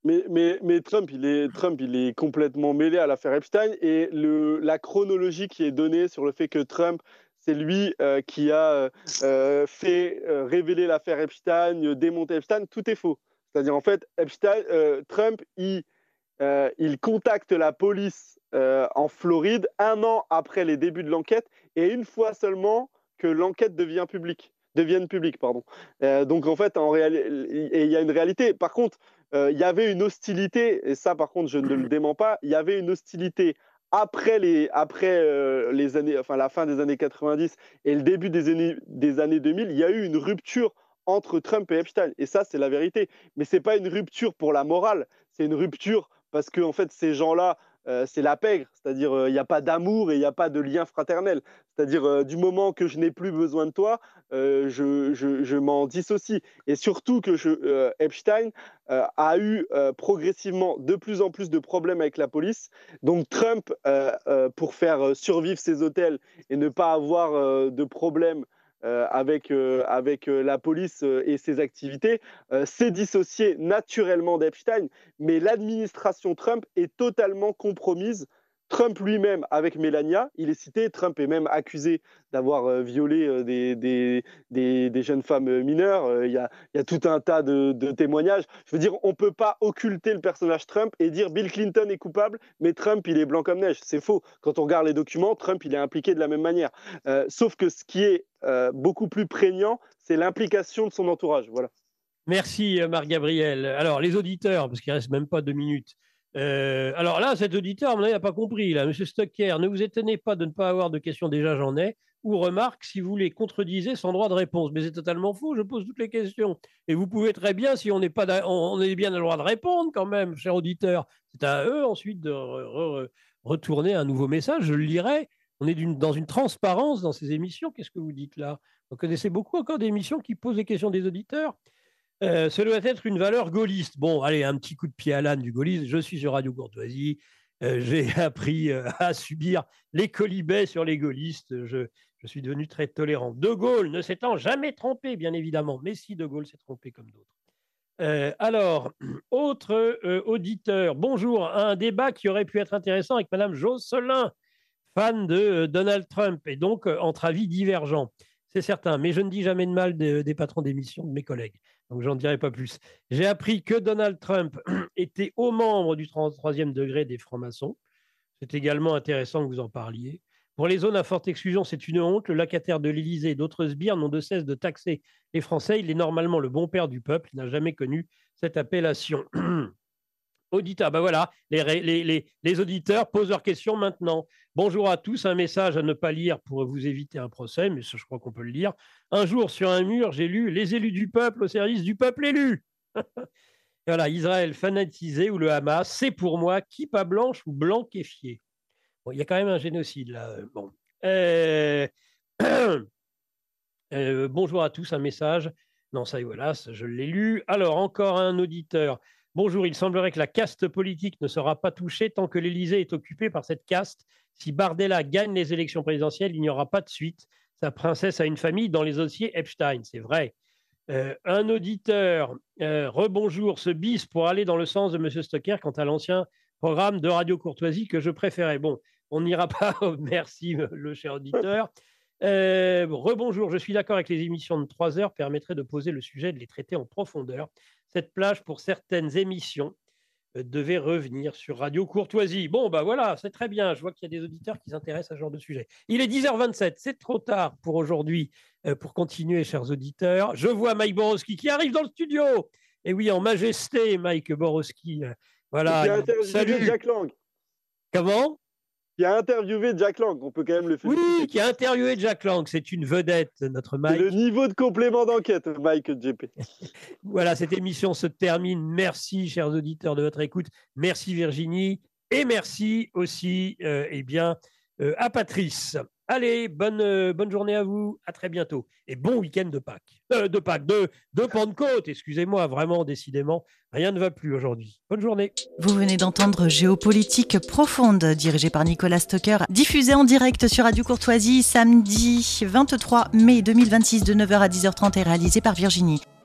Mais, mais, mais Trump, il est, Trump, il est complètement mêlé à l'affaire Epstein et le, la chronologie qui est donnée sur le fait que Trump, c'est lui euh, qui a euh, fait euh, révéler l'affaire Epstein, euh, démonter Epstein, tout est faux. C'est-à-dire, en fait, Epstein, euh, Trump, il, euh, il contacte la police euh, en Floride un an après les débuts de l'enquête et une fois seulement que l'enquête devient publique. deviennent publiques, pardon. Euh, donc en fait, en réalité, il y a une réalité. Par contre, euh, il y avait une hostilité, et ça par contre, je ne le dément pas, il y avait une hostilité après, les, après euh, les années, enfin, la fin des années quatre-vingt-dix et le début des années, des années deux mille, il y a eu une rupture entre Trump et Epstein. Et ça, c'est la vérité. Mais ce n'est pas une rupture pour la morale, c'est une rupture parce que en fait, ces gens-là, Euh, c'est la pègre, c'est-à-dire il euh, n'y a pas d'amour et il n'y a pas de lien fraternel. C'est-à-dire euh, du moment que je n'ai plus besoin de toi, euh, je, je, je m'en dissocie. Et surtout que je, euh, Epstein euh, a eu euh, progressivement de plus en plus de problèmes avec la police. Donc Trump, euh, euh, pour faire survivre ses hôtels et ne pas avoir euh, de problèmes Euh, avec, euh, avec euh, la police euh, et ses activités, euh, s'est dissocié naturellement d'Epstein, mais l'administration Trump est totalement compromise. Trump lui-même, avec Melania, il est cité, Trump est même accusé d'avoir euh, violé euh, des, des, des, des jeunes femmes mineures. Il euh, y, y a tout un tas de, de témoignages. Je veux dire, on ne peut pas occulter le personnage Trump et dire Bill Clinton est coupable, mais Trump, il est blanc comme neige. C'est faux. Quand on regarde les documents, Trump, il est impliqué de la même manière. Euh, sauf que ce qui est euh, beaucoup plus prégnant, c'est l'implication de son entourage. Voilà. Merci, Marc-Gabriel. Alors, les auditeurs, parce qu'il ne reste même pas deux minutes. Euh, alors là, cet auditeur, à mon avis, n'a pas compris. Là. Monsieur Stocker, ne vous étonnez pas de ne pas avoir de questions, déjà j'en ai. Ou remarque, si vous les contredisez, sans droit de réponse. Mais c'est totalement faux, je pose toutes les questions. Et vous pouvez très bien, si on n'est pas, on est bien le droit de répondre quand même, cher auditeur. C'est à eux ensuite de re- re- retourner un nouveau message, je le lirai. On est d'une, dans une transparence dans ces émissions. Qu'est-ce que vous dites là? Vous connaissez beaucoup encore d'émissions qui posent les questions des auditeurs? Euh, ce doit être une valeur gaulliste. Bon, allez, un petit coup de pied à l'âne du gaullisme. Je suis sur Radio Courtoisie. Euh, j'ai appris euh, à subir les colibets sur les gaullistes. Je, je suis devenu très tolérant. De Gaulle ne s'étant jamais trompé, bien évidemment. Mais si De Gaulle s'est trompé comme d'autres. Euh, alors, autre euh, auditeur. Bonjour. Un débat qui aurait pu être intéressant avec Madame Josselin, fan de euh, Donald Trump, et donc euh, entre avis divergents. C'est certain, mais je ne dis jamais de mal de, des patrons d'émission, de mes collègues. Donc, j'en dirai pas plus. J'ai appris que Donald Trump était haut membre du trente-troisième degré des francs-maçons. C'est également intéressant que vous en parliez. Pour les zones à forte exclusion, c'est une honte. Le locataire de l'Élysée et d'autres sbires n'ont de cesse de taxer les Français. Il est normalement le bon père du peuple. Il n'a jamais connu cette appellation. Auditeur, ben voilà, les, les, les, les auditeurs posent leurs questions maintenant. Bonjour à tous, un message à ne pas lire pour vous éviter un procès, mais ça, je crois qu'on peut le lire. Un jour, sur un mur, j'ai lu « Les élus du peuple au service du peuple élu ». Voilà, Israël fanatisé ou le Hamas, c'est pour moi kippa blanche ou blanc kéfié. Bon, il y a quand même un génocide là. Bon. Euh... euh, bonjour à tous, un message. Non, ça y est, voilà, ça, je l'ai lu. Alors, encore un auditeur. Bonjour, il semblerait que la caste politique ne sera pas touchée tant que l'Élysée est occupée par cette caste. Si Bardella gagne les élections présidentielles, il n'y aura pas de suite. Sa princesse a une famille dans les dossiers Epstein, c'est vrai. Euh, un auditeur, euh, rebonjour, ce bis pour aller dans le sens de M. Stocker quant à l'ancien programme de Radio Courtoisie que je préférais. Bon, on n'ira pas, merci le cher auditeur. Euh, rebonjour, je suis d'accord avec les émissions de trois heures permettraient de poser le sujet, de les traiter en profondeur. Cette plage pour certaines émissions euh, devait revenir sur Radio Courtoisie. Bon, ben voilà, c'est très bien. Je vois qu'il y a des auditeurs qui s'intéressent à ce genre de sujet. Il est dix heures vingt-sept, c'est trop tard pour aujourd'hui euh, pour continuer, chers auditeurs. Je vois Mike Borowski qui arrive dans le studio. Et oui, en majesté, Mike Borowski. Euh, voilà. Qui a interviewé Salut. Jack Lang. Comment? Qui a interviewé Jack Lang, on peut quand même le féliciter. Oui, qui a interviewé Jack Lang. C'est une vedette, notre Mike. C'est le niveau de complément d'enquête, Mike J P. Voilà, cette émission se termine. Merci, chers auditeurs, de votre écoute. Merci, Virginie. Et merci aussi euh, eh bien, euh, à Patrice. Allez, bonne, euh, bonne journée à vous. À très bientôt. Et bon week-end de Pâques. Euh, de Pâques, de, de Pentecôte. Excusez-moi, vraiment, décidément, rien ne va plus aujourd'hui. Bonne journée. Vous venez d'entendre Géopolitique profonde, dirigée par Nicolas Stocker, diffusée en direct sur Radio Courtoisie samedi vingt-trois mai deux mille vingt-six de neuf heures à dix heures trente et réalisée par Virginie.